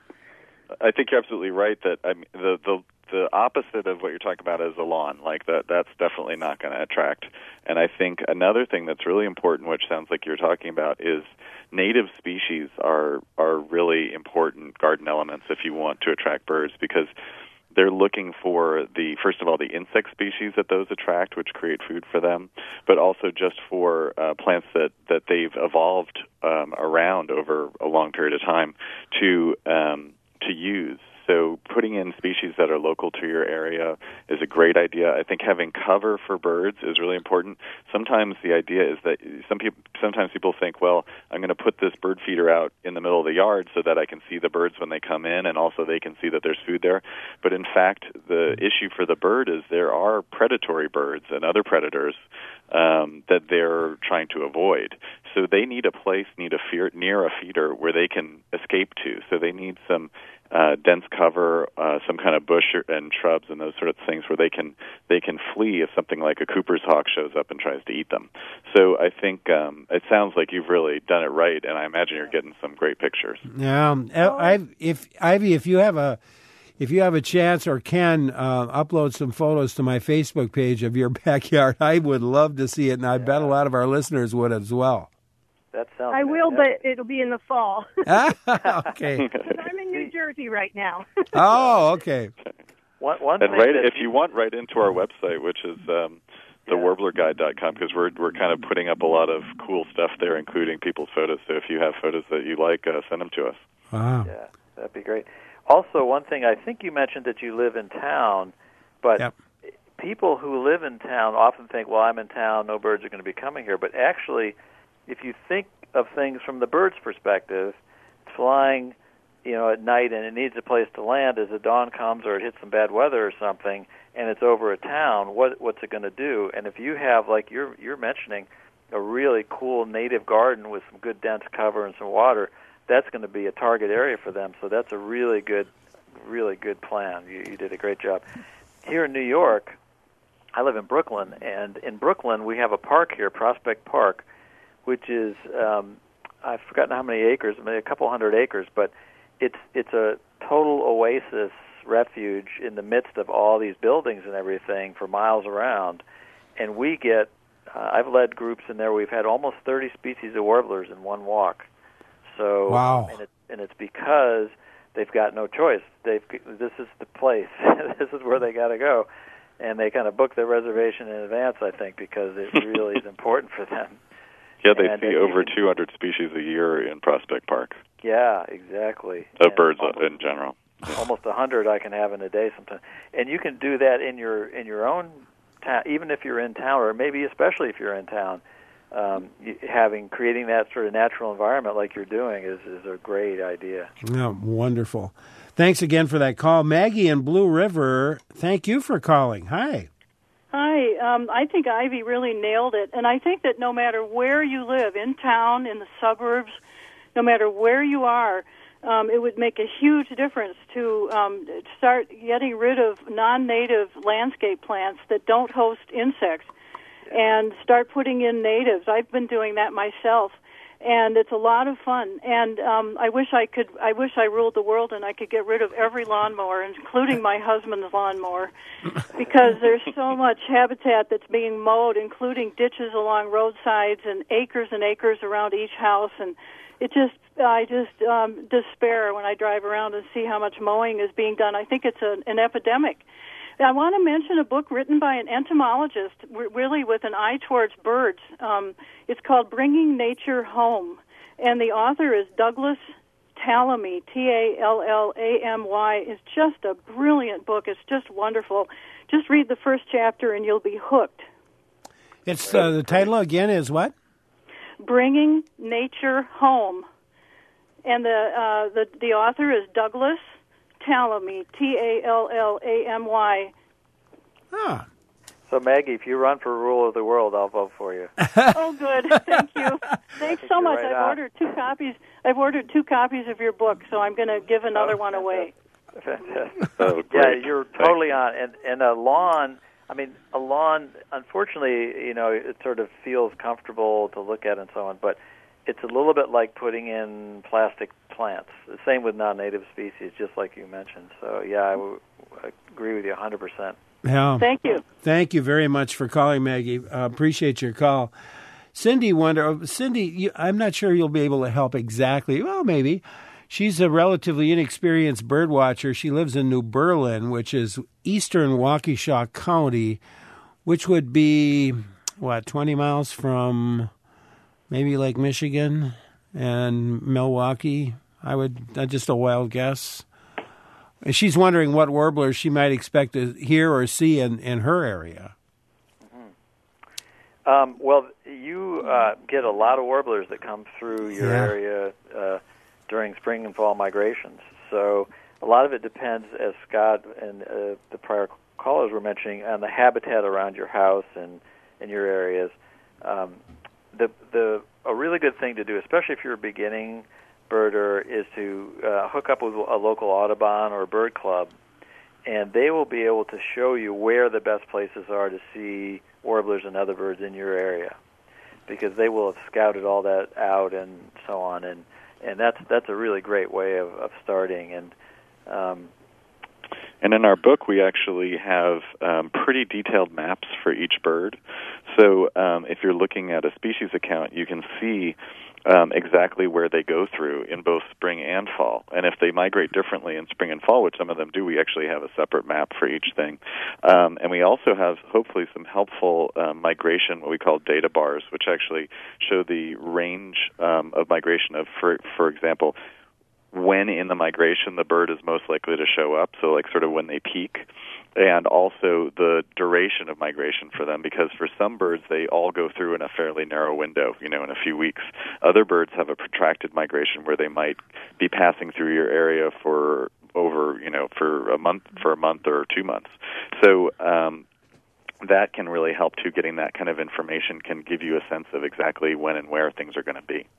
I think you're absolutely right that I mean the the the opposite of what you're talking about is a lawn. Like that, that's definitely not going to attract. And I think another thing that's really important, which sounds like you're talking about, is native species are are really important garden elements if you want to attract birds, because they're looking for the, first of all, the insect species that those attract, which create food for them, but also just for uh, plants that, that they've evolved um, around over a long period of time to um, to use. So putting in species that are local to your area is a great idea. I think having cover for birds is really important. Sometimes the idea is that some people, sometimes people think, well, I'm going to put this bird feeder out in the middle of the yard so that I can see the birds when they come in, and also they can see that there's food there. But in fact, the issue for the bird is there are predatory birds and other predators um, that they're trying to avoid. So they need a place, need a fear, near a feeder where they can escape to. So they need some Uh, dense cover, uh, some kind of bush and shrubs and those sort of things where they can they can flee if something like a Cooper's hawk shows up and tries to eat them. So I think um, it sounds like you've really done it right, and I imagine you're getting some great pictures. Yeah, um, I, if Ivy, if you have a if you have a chance or can uh, upload some photos to my Facebook page of your backyard, I would love to see it, and I yeah. bet a lot of our listeners would as well. That sounds I good. will, yeah. but it'll be in the fall. Okay. I'm in New Jersey right now. Oh, okay. One, one and thing right, that if you want, right into our website, which is um, the warbler guide dot com, because we're we're kind of putting up a lot of cool stuff there, including people's photos. So if you have photos that you like, uh, send them to us. Wow. Yeah, that'd be great. Also, one thing, I think you mentioned that you live in town, but yep. people who live in town often think, well, I'm in town, no birds are going to be coming here. But actually, if you think of things from the bird's perspective, flying, you know, at night and it needs a place to land as the dawn comes or it hits some bad weather or something, and it's over a town, what what's it going to do? And if you have, like you're you're mentioning, a really cool native garden with some good dense cover and some water, that's going to be a target area for them. So that's a really good, really good plan. You, you did a great job. Here in New York, I live in Brooklyn, and in Brooklyn we have a park here, Prospect Park, which is, um, I've forgotten how many acres, maybe a couple hundred acres, but it's it's a total oasis refuge in the midst of all these buildings and everything for miles around. And we get, uh, I've led groups in there, we've had almost thirty species of warblers in one walk. So, wow. and, it, and it's because they've got no choice. They've This is the place. This is where they got to go. And they kind of book their reservation in advance, I think, because it really is important for them. Yeah, they and see over two hundred species a year in Prospect Park. Yeah, exactly. Of and birds almost, in general. Almost a hundred I can have in a day sometimes. And you can do that in your in your own town, even if you're in town, or maybe especially if you're in town. Um, you, having creating that sort of natural environment like you're doing is is a great idea. Yeah, wonderful. Thanks again for that call, Maggie in Blue River. Thank you for calling. Hi. Hi, um, I think Ivy really nailed it, and I think that no matter where you live, in town, in the suburbs, no matter where you are, um, it would make a huge difference to um, start getting rid of non-native landscape plants that don't host insects and start putting in natives. I've been doing that myself, and it's a lot of fun. And um, I wish I could. I wish I ruled the world and I could get rid of every lawnmower, including my husband's lawnmower, because there's so much habitat that's being mowed, including ditches along roadsides and acres and acres around each house. And it just, I just um, despair when I drive around and see how much mowing is being done. I think it's a, an epidemic. I want to mention a book written by an entomologist, really with an eye towards birds. Um, it's called Bringing Nature Home, and the author is Douglas Tallamy, T A L L A M Y. It's just a brilliant book. It's just wonderful. Just read the first chapter, and you'll be hooked. It's uh, the title again is what? Bringing Nature Home, and the uh, the the author is Douglas Tallamy, T A L L A M Y. Ah, So, Maggie, if you run for ruler of the world, I'll vote for you. Oh, good. Thank you. Thanks so much. Right I've on. ordered two copies. I've ordered two copies of your book, so I'm going to give another Oh, one away. Fantastic. Oh, Yeah, great. you're totally on. And and a lawn, I mean, a lawn, unfortunately, you know, it sort of feels comfortable to look at and so on, but it's a little bit like putting in plastic plants. The same with non-native species, just like you mentioned. So, yeah, I w- I agree with you one hundred percent. Yeah. Thank you. Thank you very much for calling, Maggie. Uh, appreciate your call. Cindy wonder, Cindy, you, I'm not sure you'll be able to help exactly. Well, maybe. She's a relatively inexperienced bird watcher. She lives in New Berlin, which is eastern Waukesha County, which would be, what, twenty miles from maybe Lake Michigan and Milwaukee? I would, that's just a wild guess. And she's wondering what warblers she might expect to hear or see in, in her area. Mm-hmm. Um, well, you uh, get a lot of warblers that come through your Yeah. area uh, during spring and fall migrations. So a lot of it depends, as Scott and uh, the prior callers were mentioning, on the habitat around your house and in your areas. Um, the the a really good thing to do, especially if you're a beginning birder, is to uh, hook up with a local Audubon or a bird club, and they will be able to show you where the best places are to see warblers and other birds in your area, because they will have scouted all that out and so on, and and that's that's a really great way of, of starting. And um, And in our book, we actually have um, pretty detailed maps for each bird. So um, if you're looking at a species account, you can see um, exactly where they go through in both spring and fall. And if they migrate differently in spring and fall, which some of them do, we actually have a separate map for each thing. Um, and we also have, hopefully, some helpful um, migration, what we call data bars, which actually show the range um, of migration of, for, for example, when in the migration the bird is most likely to show up, so like sort of when they peak, and also the duration of migration for them, because for some birds they all go through in a fairly narrow window, you know, in a few weeks. Other birds have a protracted migration where they might be passing through your area for over, you know, for a month, for a month or two months. So um, that can really help too. Getting that kind of information can give you a sense of exactly when and where things are going to be.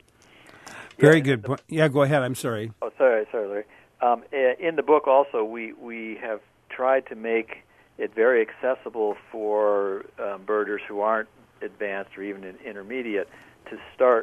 Very Yeah, good point. Yeah, go ahead. I'm sorry. Oh, sorry, sorry, Larry. Um, in the book also, we, we have tried to make it very accessible for um, birders who aren't advanced or even intermediate to start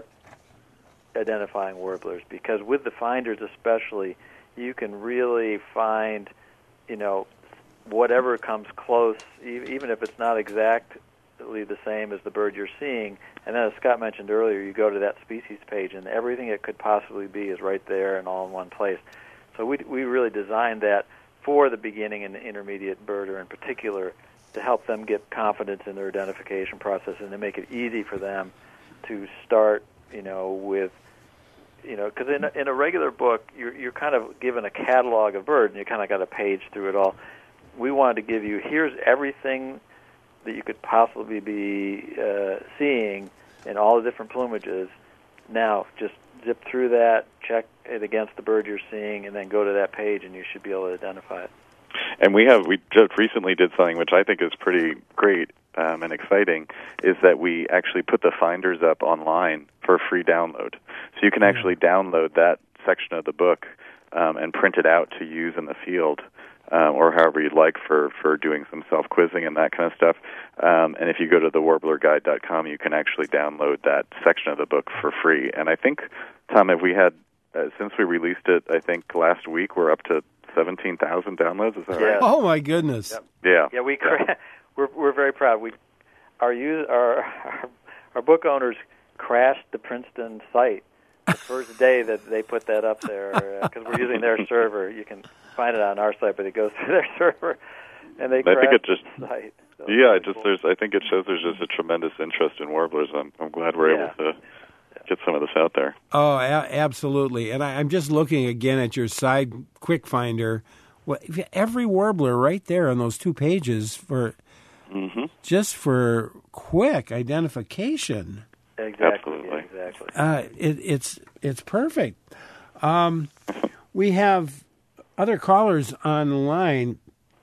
identifying warblers, because with the finders especially, you can really find, you know, whatever comes close, even if it's not exactly the same as the bird you're seeing. And then, as Scott mentioned earlier, you go to that species page, and everything it could possibly be is right there and all in one place. So we we really designed that for the beginning and intermediate birder in particular, to help them get confidence in their identification process and to make it easy for them to start, you know, with, you know, because in, in a regular book, you're, you're kind of given a catalog of birds, and you kind of got a page through it all. We wanted to give you, here's everything that you could possibly be uh, seeing in all the different plumages. Now, just zip through that, check it against the bird you're seeing, and then go to that page, and you should be able to identify it. And we have we just recently did something which I think is pretty great um, and exciting, is that we actually put the finders up online for free download. So you can actually download that section of the book um, and print it out to use in the field. Um, or however you'd like for, for doing some self-quizzing and that kind of stuff. Um, and if you go to the warbler guide dot com, you can actually download that section of the book for free. And I think, Tom, have we had, uh, since we released it, I think last week, we're up to seventeen thousand downloads, is that Yeah. right? Oh, my goodness. Yep. Yeah. Yeah, we cra- we're we're very proud. We our use our, our our book owners crashed the Princeton site the first day that they put that up there, because uh, we're using their server. You can find it on our site, but it goes to their server, and they I think crashed it just, the site. So yeah, it's it just cool. there's. I think it shows there's just a tremendous interest in warblers. I'm, I'm glad we're Yeah. able to get some of this out there. Oh, a- absolutely. And I, I'm just looking again at your side quick finder. Well, if you- every warbler right there on those two pages for Mm-hmm. just for quick identification. Exactly. Absolutely. Exactly. Uh, it, it's it's perfect. Um, we have other callers on the line,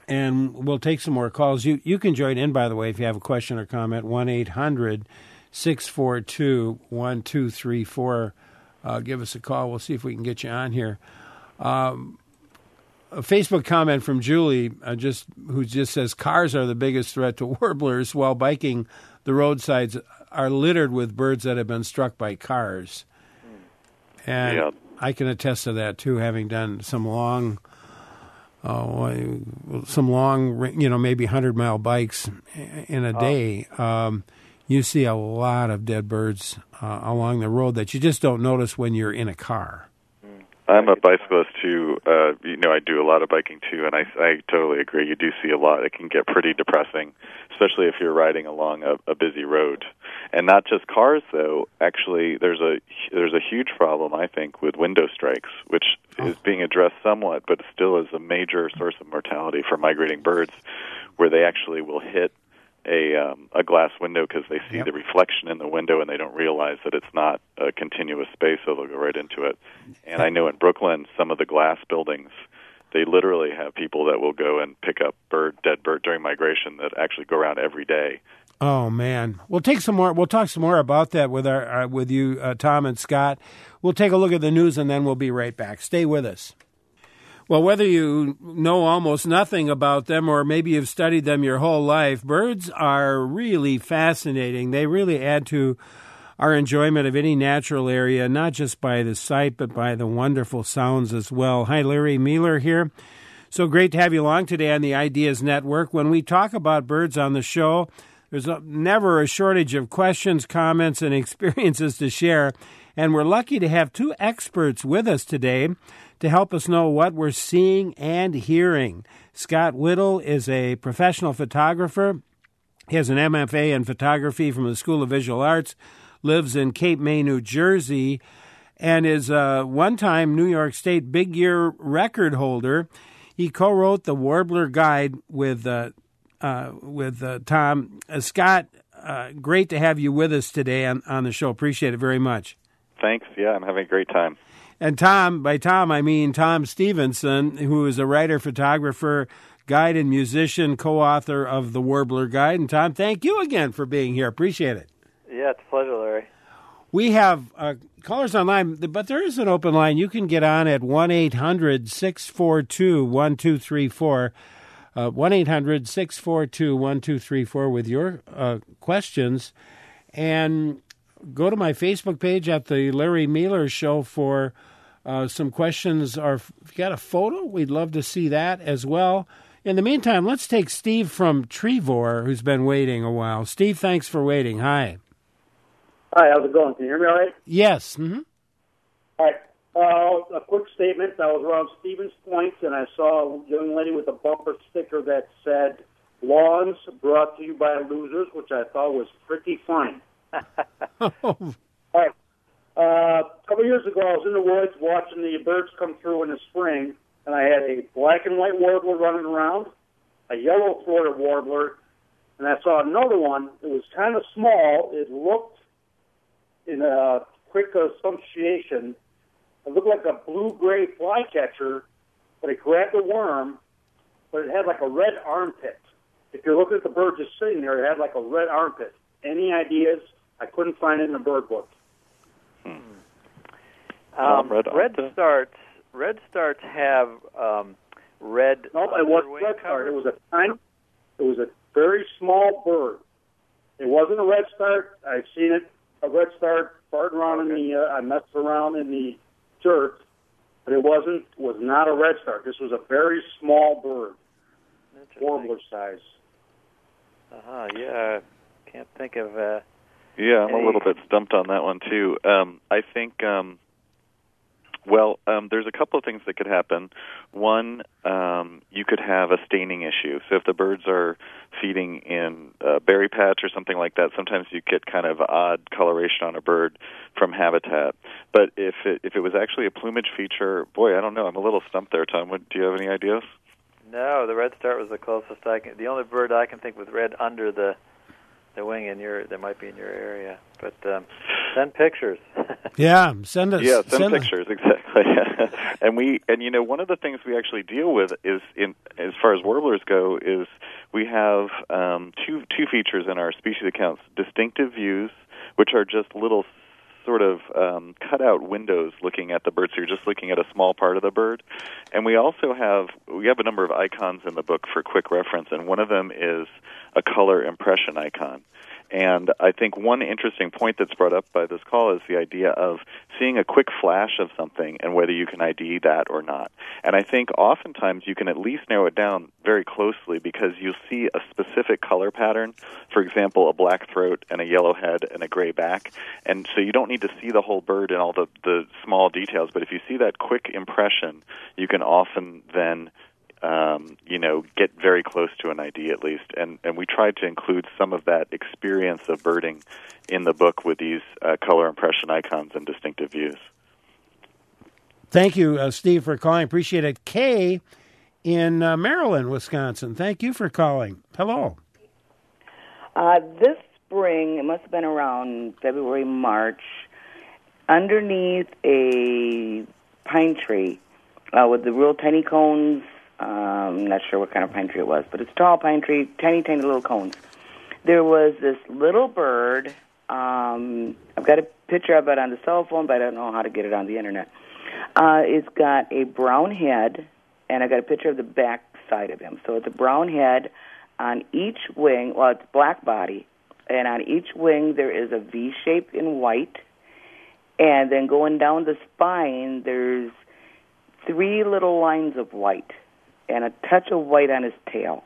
and we'll take some more calls. You you can join in, by the way, if you have a question or comment, one eight hundred six four two one two three four. Uh, give us a call. We'll see if we can get you on here. Um, a Facebook comment from Julie, uh, just who just says, cars are the biggest threat to warblers, while biking, the roadsides are littered with birds that have been struck by cars. And yeah. I can attest to that, too, having done some long, oh, some long, you know, maybe hundred-mile bikes in a day. Oh. Um, you see a lot of dead birds uh, along the road that you just don't notice when you're in a car. I'm a bicyclist, too. Uh, you know, I do a lot of biking, too, and I, I totally agree. You do see a lot. It can get pretty depressing, especially if you're riding along a, a busy road. And not just cars, though. Actually, there's a there's a huge problem, I think, with window strikes, which oh. is being addressed somewhat, but still is a major source of mortality for migrating birds, where they actually will hit a um, a glass window because they see yep. the reflection in the window and they don't realize that it's not a continuous space, so they'll go right into it. And I know in Brooklyn, some of the glass buildings, they literally have people that will go and pick up bird, dead bird during migration that actually go around every day. Oh man, we'll take some more. We'll talk some more about that with our uh, with you, uh, Tom and Scott. We'll take a look at the news and then we'll be right back. Stay with us. Well, whether you know almost nothing about them or maybe you've studied them your whole life, birds are really fascinating. They really add to our enjoyment of any natural area, not just by the sight, but by the wonderful sounds as well. Hi, Larry Mueller here. So great to have you along today on the Ideas Network. When we talk about birds on the show, there's a, never a shortage of questions, comments, and experiences to share. And we're lucky to have two experts with us today to help us know what we're seeing and hearing. Scott Whittle is a professional photographer. He has an M F A in photography from the School of Visual Arts, lives in Cape May, New Jersey, and is a one-time New York State Big Year record holder. He co-wrote the Warbler Guide with uh, uh, with uh, Tom. Uh, Scott, uh, great to have you with us today on, on the show. Appreciate it very much. Thanks. Yeah, I'm having a great time. And Tom, by Tom, I mean Tom Stevenson, who is a writer, photographer, guide, and musician, co-author of the Warbler Guide. And Tom, thank you again for being here. Appreciate it. Yeah, it's a pleasure, Larry. We have uh, callers online, but there is an open line. You can get on at one eight hundred six four two one two three four, uh, one eight hundred six four two one two three four with your uh, questions. And go to my Facebook page at the Larry Mueller Show for uh, some questions. Or if you got a photo, we'd love to see that as well. In the meantime, let's take Steve from Trevor, who's been waiting a while. Steve, thanks for waiting. Hi. Hi, how's it going? Can you hear me all right? Yes. Mm-hmm. All right. Uh, a quick statement. I was around Stevens Point, and I saw a young lady with a bumper sticker that said, "Lawns brought to you by losers," which I thought was pretty funny. oh. All right. Uh, a couple of years ago, I was in the woods watching the birds come through in the spring, and I had a black and white warbler running around, a yellow-throated warbler, and I saw another one. It was kind of small. It looked, in a quick association, it looked like a blue-gray flycatcher, but it grabbed a worm, but it had like a red armpit. If you're looking at the bird just sitting there, it had like a red armpit. Any ideas? I couldn't find it in the bird book. Hmm. Um, red red starts. Red starts have um, red. No, it wasn't red start. It was a tiny. It was a very small bird. It wasn't a red start. I've seen it. A red start farting around okay. in the. Uh, I messed around in the dirt, but it wasn't. Was not a red start. This was a very small bird, warbler size. Uh huh. Yeah. Can't think of. Uh, yeah, I'm any... a little bit stumped on that one too. Um, I think. Um, well, um, there's a couple of things that could happen. One, um, you could have a staining issue. So if the birds are feeding in a berry patch or something like that, sometimes you get kind of odd coloration on a bird from habitat. But if it, if it was actually a plumage feature, boy, I don't know. I'm a little stumped there, Tom. What, do you have any ideas? No, the red start was the closest I can. The only bird I can think with red under the the wing in your that might be in your area. But um, send pictures. yeah, send us. Yeah, send, send pictures. A... Exactly. And we and you know one of the things we actually deal with is in as far as warblers go is we have um, two two features in our species accounts: distinctive views, which are just little sort of um, cutout windows looking at the bird, so you're just looking at a small part of the bird. And we also have we have a number of icons in the book for quick reference, and one of them is a color impression icon. And I think one interesting point that's brought up by this call is the idea of seeing a quick flash of something and whether you can I D that or not. And I think oftentimes you can at least narrow it down very closely because you'll see a specific color pattern, for example, a black throat and a yellow head and a gray back. And so you don't need to see the whole bird and all the, the small details, but if you see that quick impression, you can often then Um, you know, get very close to an I D at least. And, and we tried to include some of that experience of birding in the book with these uh, color impression icons and distinctive views. Thank you, uh, Steve, for calling. Appreciate it. Kay in uh, Maryland, Wisconsin. Thank you for calling. Hello. Uh, this spring, it must have been around February, March, underneath a pine tree uh, with the real tiny cones. Um, I'm not sure what kind of pine tree it was, but it's a tall pine tree, tiny, tiny little cones. There was this little bird. Um, I've got a picture of it on the cell phone, but I don't know how to get it on the internet. Uh, it's got a brown head, and I got a picture of the back side of him. So it's a brown head on each wing. Well, it's black body, and on each wing there is a V shape in white, and then going down the spine there's three little lines of white and a touch of white on his tail.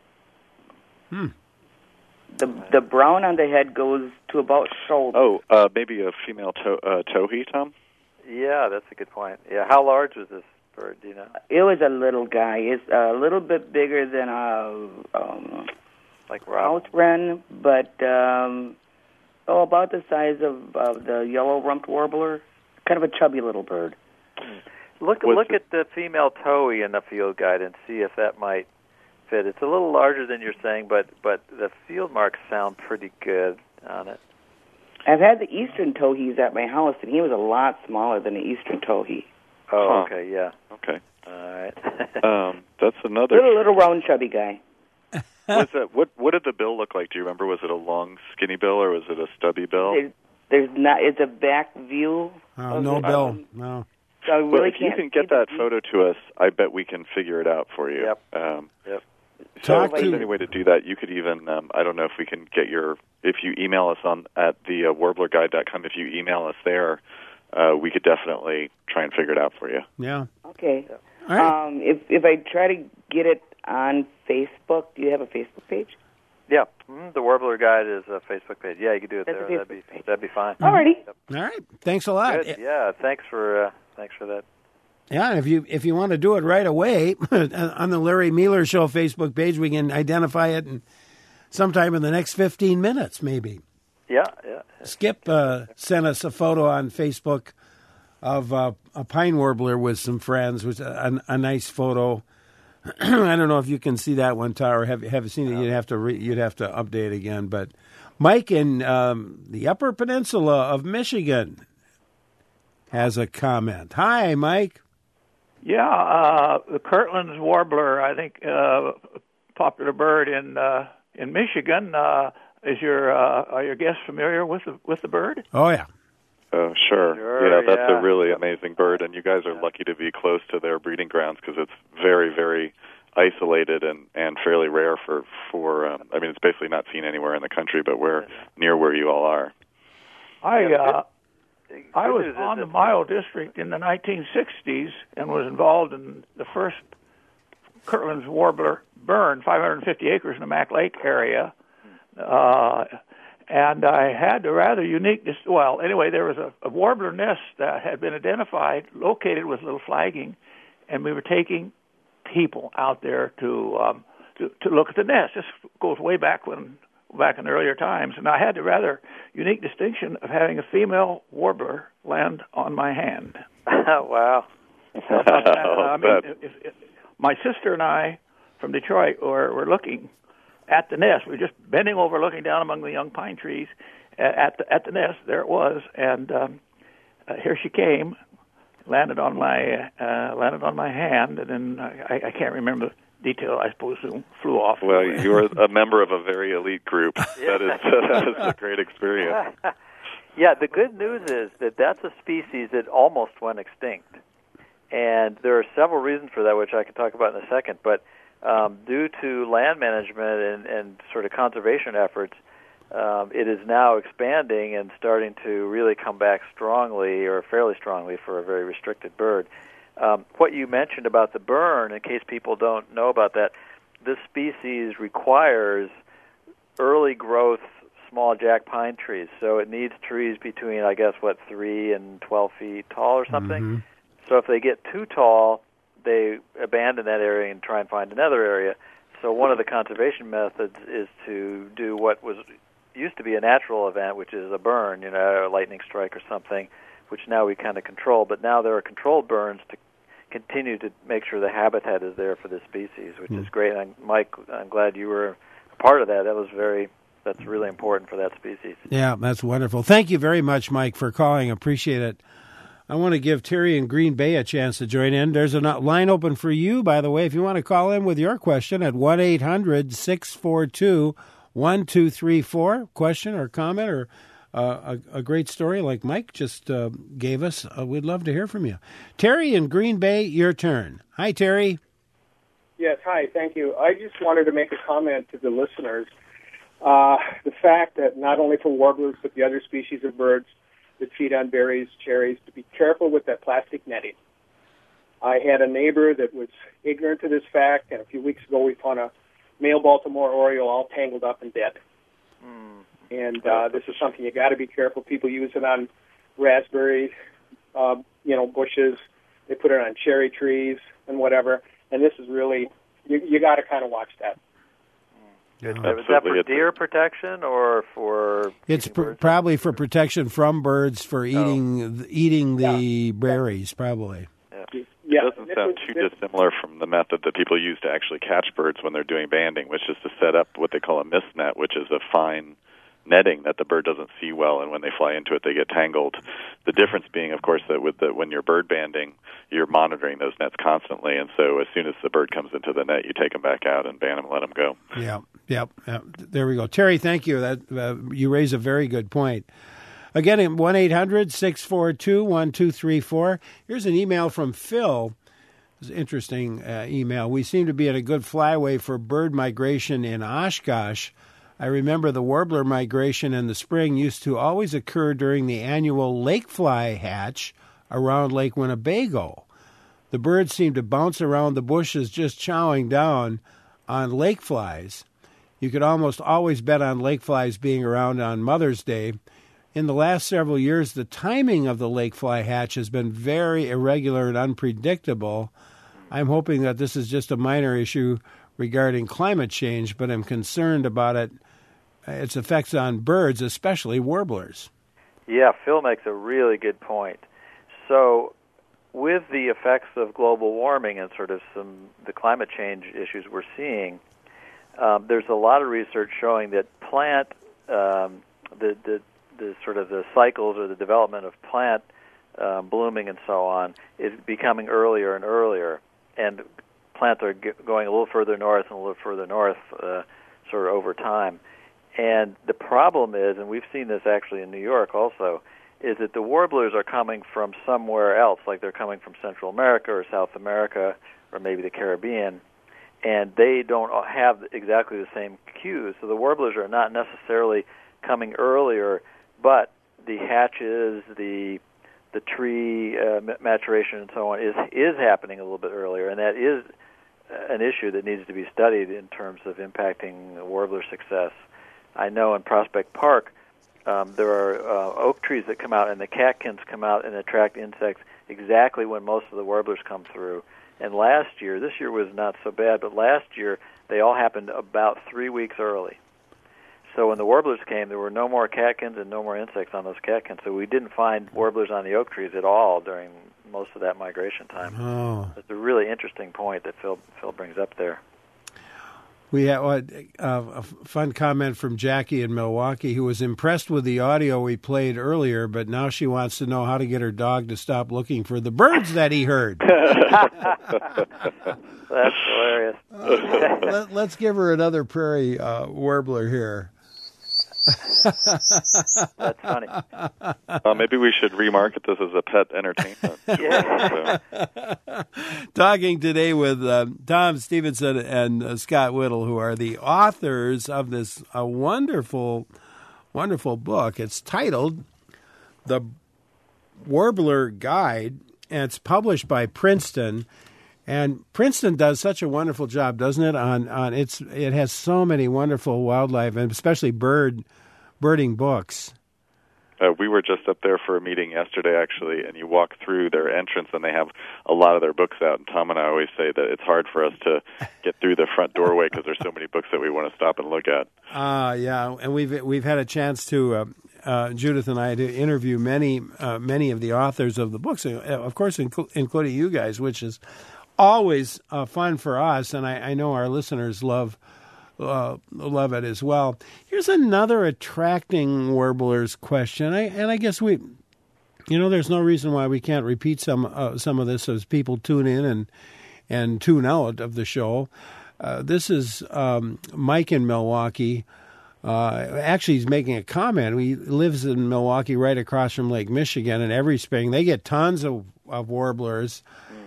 Hmm. The the brown on the head goes to about shoulder. Oh, uh, maybe a female to- uh, towhee, Tom? Yeah, that's a good point. Yeah, how large was this bird, do you know? It was a little guy. It's a little bit bigger than a um, like house wren, but um, oh, about the size of, of the yellow-rumped warbler. Kind of a chubby little bird. Hmm. Look look at the female towhee in the field guide and see if that might fit. It's a little larger than you're saying, but but the field marks sound pretty good on it. I've had the eastern towhees at my house, and he was a lot smaller than the eastern towhee. Oh, huh. okay, yeah. Okay. All right. um, that's another... Little, little round, chubby guy. Was that, what, what did the bill look like? Do you remember? Was it a long, skinny bill, or was it a stubby bill? There's, there's not. It's a back view. Oh, no bill, um, no. So I really well, if can't you can get that photo to us, I bet we can figure it out for you. Yep. Um, yep. So Talk if there's to... any way to do that, you could even, um, I don't know if we can get your, if you email us on at the uh, warbler guide dot com, if you email us there, uh, we could definitely try and figure it out for you. Yeah. Okay. All right. Um, if if I try to get it on Facebook, do you have a Facebook page? Yeah, mm, the Warbler Guide is a Facebook page. Yeah, you could do it That's there. a That'd be Facebook page. that'd be fine. Alrighty. Yep. All right. Thanks a lot. Good. Yeah, thanks for uh, thanks for that. Yeah, and if you if you want to do it right away on the Larry Mueller Show Facebook page, we can identify it in sometime in the next fifteen minutes, maybe. Yeah, yeah. Skip uh, sent us a photo on Facebook of uh, a pine warbler with some friends. It was a, a, a nice photo. I don't know if you can see that one, Tyler. Have have you seen it? You'd have to re, you'd have to update again. But Mike in um, the Upper Peninsula of Michigan has a comment. Hi, Mike. Yeah, uh, the Kirtland's warbler, I think, uh, popular bird in uh, in Michigan. Uh, is your uh, are your guests familiar with the with the bird? Oh yeah. Oh, sure. Sure, yeah, that's yeah. a really amazing bird, and you guys are lucky to be close to their breeding grounds because it's very, very isolated and, and fairly rare for, for um, I mean, it's basically not seen anywhere in the country, but we're near where you all are. I uh, Good I was news is on the that- Mile District in the nineteen sixties and was involved in the first Kirtland's warbler burn, five hundred fifty acres in the Mac Lake area. Uh, and I had a rather unique, dis- well, anyway, there was a, a warbler nest that had been identified, located with little flagging, and we were taking people out there to um, to, to look at the nest. This goes way back when, back in earlier times, and I had the rather unique distinction of having a female warbler land on my hand. Wow. How about that? I mean, if, if, if my sister and I from Detroit were, were looking at the nest. We were just bending over, looking down among the young pine trees at the, at the nest. There it was, and um, uh, here she came, landed on my uh, landed on my hand, and then I, I can't remember the detail. I suppose it flew off. Well, you're a member of a very elite group. That is that is a great experience. Yeah, the good news is that that's a species that almost went extinct, and there are several reasons for that, which I can talk about in a second. But um, due to land management and, and sort of conservation efforts, Um, it is now expanding and starting to really come back strongly, or fairly strongly, for a very restricted bird. Um, what you mentioned about the burn, in case people don't know about that, this species requires early growth small jack pine trees. So it needs trees between, I guess, what, three and twelve feet tall or something. Mm-hmm. So if they get too tall, they abandon that area and try and find another area. So one of the conservation methods is to do what was used to be a natural event, which is a burn, you know, a lightning strike or something, which now we kind of control. But now there are controlled burns to continue to make sure the habitat is there for this species, which mm. is great. And Mike, I'm glad you were a part of that. That was very, that's really important for that species. Yeah, that's wonderful. Thank you very much, Mike, for calling. Appreciate it. I want to give Terry in Green Bay a chance to join in. There's a line open for you, by the way, if you want to call in with your question at one eight hundred six four two one two three four, question or comment or uh, a, a great story like Mike just uh, gave us. Uh, we'd love to hear from you. Terry in Green Bay, your turn. Hi, Terry. Yes, hi, thank you. I just wanted to make a comment to the listeners. Uh, the fact that not only for warblers but the other species of birds that feed on berries, cherries, to be careful with that plastic netting. I had a neighbor that was ignorant to this fact, and a few weeks ago we found a male Baltimore Oriole all tangled up and dead. Mm. And uh, this is something you got to be careful. People use it on raspberry, uh, you know, bushes. They put it on cherry trees and whatever. And this is really, you, you got to kind of watch that. Good. So is that for deer protection or for? It's pr- probably for protection from birds for eating oh. eating the yeah. berries, probably. Yeah. Yeah. It doesn't sound too dissimilar from the method that people use to actually catch birds when they're doing banding, which is to set up what they call a mist net, which is a fine netting that the bird doesn't see well, and when they fly into it, they get tangled. The difference being, of course, that with the, when you're bird banding, you're monitoring those nets constantly, and so as soon as the bird comes into the net, you take them back out and ban them and let them go. Yeah, yeah, yeah. There we go. Terry, thank you. That uh, you raise a very good point. Again, one eight hundred six four two one two three four. Here's an email from Phil. It's an interesting uh, email. We seem to be at a good flyway for bird migration in Oshkosh. I remember the warbler migration in the spring used to always occur during the annual lake fly hatch around Lake Winnebago. The birds seem to bounce around the bushes just chowing down on lake flies. You could almost always bet on lake flies being around on Mother's Day. In the last several years, the timing of the lake fly hatch has been very irregular and unpredictable. I'm hoping that this is just a minor issue regarding climate change, but I'm concerned about it, its effects on birds, especially warblers. Yeah, Phil makes a really good point. So with the effects of global warming and sort of some the climate change issues we're seeing, um, there's a lot of research showing that plant, um, the, the the sort of the cycles or the development of plant um, blooming and so on is becoming earlier and earlier, and plants are g- going a little further north and a little further north uh, sort of over time. And the problem is, and we've seen this actually in New York also, is that the warblers are coming from somewhere else, like they're coming from Central America or South America or maybe the Caribbean, and they don't have exactly the same cues. So the warblers are not necessarily coming earlier, but the hatches, the the tree uh, maturation and so on is is happening a little bit earlier, and that is an issue that needs to be studied in terms of impacting warbler success. I know in Prospect Park um, there are uh, oak trees that come out, and the catkins come out and attract insects exactly when most of the warblers come through. And last year, this year was not so bad, but last year they all happened about three weeks early. So when the warblers came, there were no more catkins and no more insects on those catkins. So we didn't find warblers on the oak trees at all during most of that migration time. Oh. It's a really interesting point that Phil Phil brings up there. We had uh, a fun comment from Jackie in Milwaukee, who was impressed with the audio we played earlier, but now she wants to know how to get her dog to stop looking for the birds that he heard. That's hilarious. uh, let, let's give her another prairie uh, warbler here. That's funny. Uh, maybe we should remarket this as a pet entertainment. Yeah. Talking today with uh, Tom Stevenson and uh, Scott Whittle, who are the authors of this uh, wonderful, wonderful book. It's titled The Warbler Guide, and it's published by Princeton. And Princeton does such a wonderful job, doesn't it? On on it's it has so many wonderful wildlife and especially bird birding books. Uh, we were just up there for a meeting yesterday, actually, and you walk through their entrance, and they have a lot of their books out. And Tom and I always say that it's hard for us to get through the front doorway because there's so many books that we want to stop and look at. Ah, uh, yeah, and we've we've had a chance to uh, uh, Judith and I to interview many uh, many of the authors of the books, uh, of course, inc- including you guys, which is always uh, fun for us, and I, I know our listeners love uh, love it as well. Here's another attracting warblers question, I, and I guess we, you know, there's no reason why we can't repeat some uh, some of this as people tune in and and tune out of the show. Uh, this is um, Mike in Milwaukee. Uh, actually, he's making a comment. He lives in Milwaukee, right across from Lake Michigan, and every spring they get tons of, of warblers.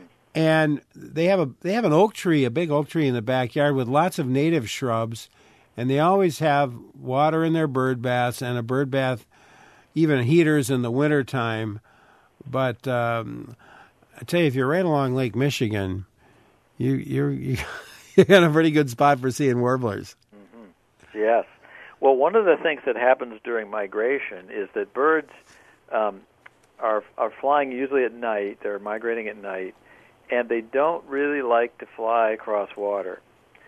And they have a they have an oak tree, a big oak tree in the backyard with lots of native shrubs, and they always have water in their bird baths and a bird bath, even heaters in the wintertime. But um, I tell you, if you're right along Lake Michigan, you you're you're in a pretty good spot for seeing warblers. Mm-hmm. Yes. Well, one of the things that happens during migration is that birds um, are are flying usually at night. They're migrating at night. And they don't really like to fly across water.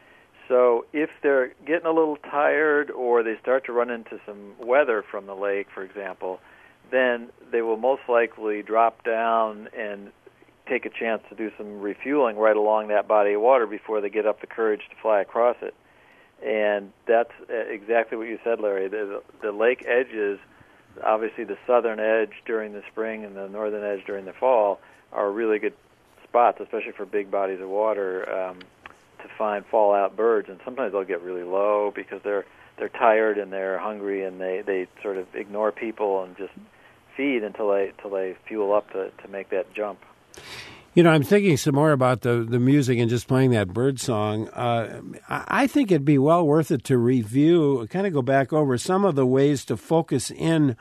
So if they're getting a little tired or they start to run into some weather from the lake, for example, then they will most likely drop down and take a chance to do some refueling right along that body of water before they get up the courage to fly across it. And that's exactly what you said, Larry. The, the lake edges, obviously the southern edge during the spring and the northern edge during the fall, are really good spots, especially for big bodies of water, um, to find fallout birds. And sometimes they'll get really low because they're they're tired and they're hungry, and they, they sort of ignore people and just feed until they until they fuel up to, to make that jump. You know, I'm thinking some more about the, the music and just playing that bird song. Uh, I think it'd be well worth it to review, kind of go back over some of the ways to focus in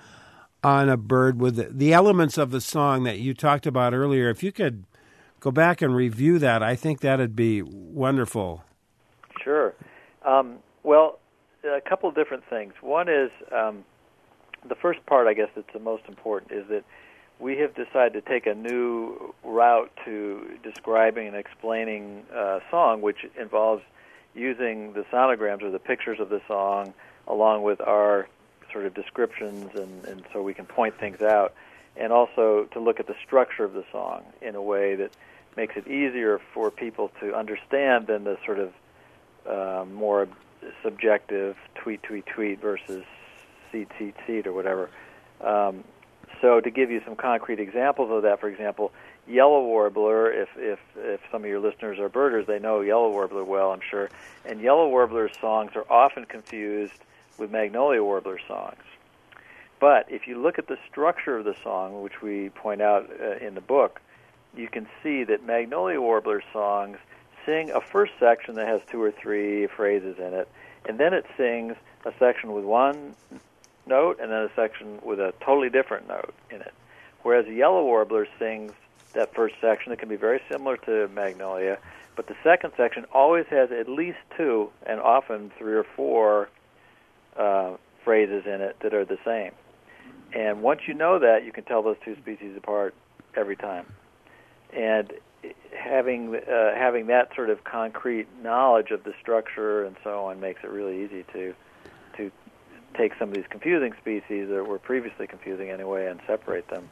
on a bird with the, the elements of the song that you talked about earlier. If you could go back and review that, I think that'd be wonderful. Sure. Um, well, a couple of different things. One is um, the first part, I guess, that's the most important, is that we have decided to take a new route to describing and explaining a song, which involves using the sonograms or the pictures of the song along with our sort of descriptions, and, and so we can point things out, and also to look at the structure of the song in a way that makes it easier for people to understand than the sort of uh, more subjective tweet, tweet, tweet versus seed, seed, seed, or whatever. Um, so to give you some concrete examples of that, for example, yellow warbler, if, if, if some of your listeners are birders, they know yellow warbler well, I'm sure. And yellow warbler songs are often confused with magnolia warbler songs. But if you look at the structure of the song, which we point out uh, in the book, you can see that magnolia warbler songs sing a first section that has two or three phrases in it, and then it sings a section with one note and then a section with a totally different note in it. Whereas a yellow warbler sings that first section that can be very similar to magnolia, but the second section always has at least two and often three or four uh, phrases in it that are the same. And once you know that, you can tell those two species apart every time. And having uh, having that sort of concrete knowledge of the structure and so on makes it really easy to to take some of these confusing species that were previously confusing anyway and separate them.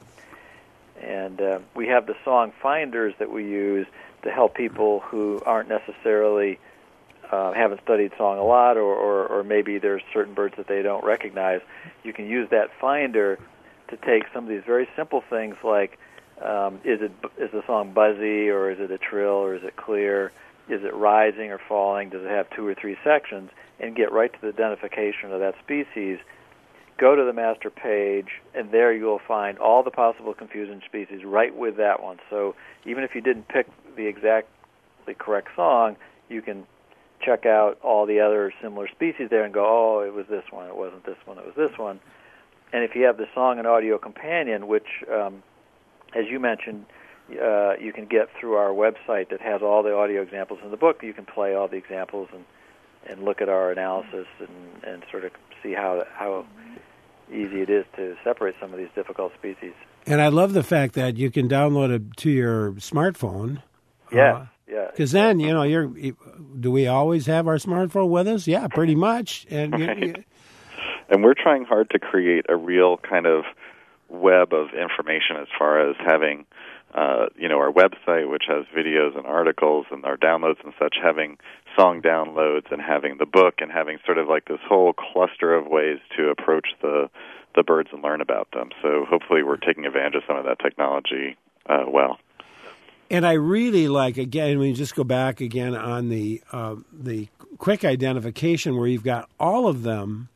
And uh, we have the song finders that we use to help people who aren't necessarily uh, haven't studied song a lot, or, or, or maybe there's certain birds that they don't recognize, you can use that finder to take some of these very simple things like, um, is it is the song buzzy, or is it a trill, or is it clear, is it rising or falling, does it have two or three sections, and get right to the identification of that species. Go to the master page, and there you'll find all the possible confusing species right with that one. So even if you didn't pick the exactly correct song, you can check out all the other similar species there and go, oh, it was this one, it wasn't this one, it was this one. And if you have the Song and Audio Companion, which, um, as you mentioned, uh, you can get through our website that has all the audio examples in the book, you can play all the examples and, and look at our analysis and, and sort of see how how easy it is to separate some of these difficult species. And I love the fact that you can download it to your smartphone. Yeah, uh, yeah. Because then, you know, you're. Do we always have our smartphone with us? Yeah, pretty much. And right. you, you, and we're trying hard to create a real kind of web of information as far as having, uh, you know, our website, which has videos and articles and our downloads and such, having song downloads and having the book and having sort of like this whole cluster of ways to approach the the birds and learn about them. So hopefully we're taking advantage of some of that technology uh, well. And I really like, again, when you just go back again on the uh, the quick identification where you've got all of them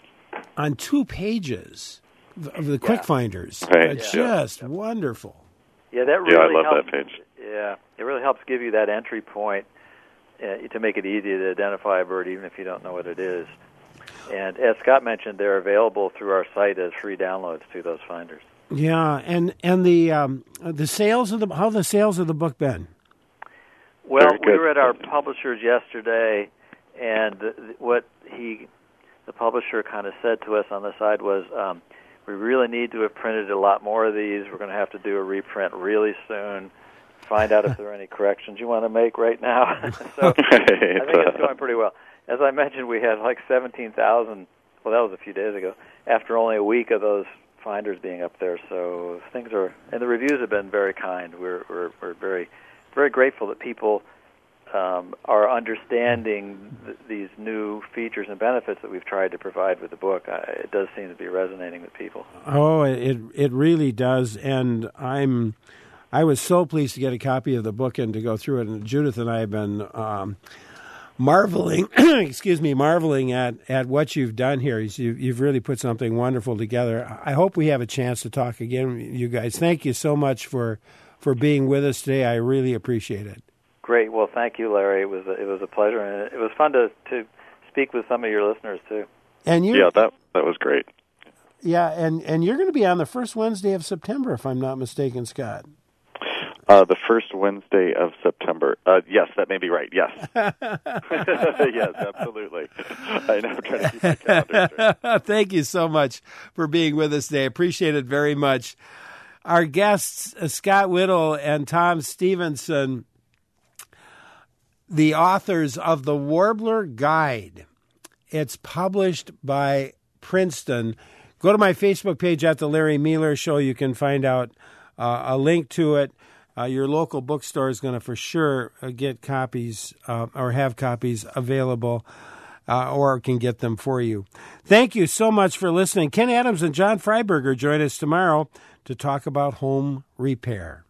on two pages of the quick yeah. finders. Right. It's Yeah. just yeah. wonderful. Yeah, that really yeah, I love helps, that page. Yeah, it really helps give you that entry point uh, to make it easy to identify a bird, even if you don't know what it is. And as Scott mentioned, they're available through our site as free downloads to those finders. Yeah, and and the um, the sales of the how the sales of the book been? Well, we were at our publishers yesterday, and what he, the publisher, kind of said to us on the side was, um, "We really need to have printed a lot more of these. We're going to have to do a reprint really soon. Find out if there are any corrections you want to make right now." So I think it's going pretty well. As I mentioned, we had like seventeen thousand. Well, that was a few days ago. After only a week of those finders being up there, so things are, and the reviews have been very kind. We're we're, we're very very grateful that people um, are understanding th- these new features and benefits that we've tried to provide with the book. I, it does seem to be resonating with people. Oh, it it really does, and I'm I was so pleased to get a copy of the book and to go through it. And Judith and I have been um, marveling, excuse me, marveling at, at what you've done here. You've, you've really put something wonderful together. I hope we have a chance to talk again, you guys. Thank you so much for, for being with us today. I really appreciate it. Great. Well, thank you, Larry. It was a, it was a pleasure, and it was fun to, to speak with some of your listeners too. And you, yeah, that that was great. Yeah, and, and you're going to be on the first Wednesday of September, if I'm not mistaken, Scott. Uh, the first Wednesday of September. Uh, yes, that may be right. Yes. Yes, absolutely. I know. I'm trying to keep my calendar straight. Thank you so much for being with us today. Appreciate it very much. Our guests, uh, Scott Whittle and Tom Stevenson, the authors of The Warbler Guide. It's published by Princeton. Go to my Facebook page at The Larry Mealer Show. You can find out uh, a link to it. Uh, your local bookstore is going to for sure uh, get copies uh, or have copies available uh, or can get them for you. Thank you so much for listening. Ken Adams and John Freiberger join us tomorrow to talk about home repair.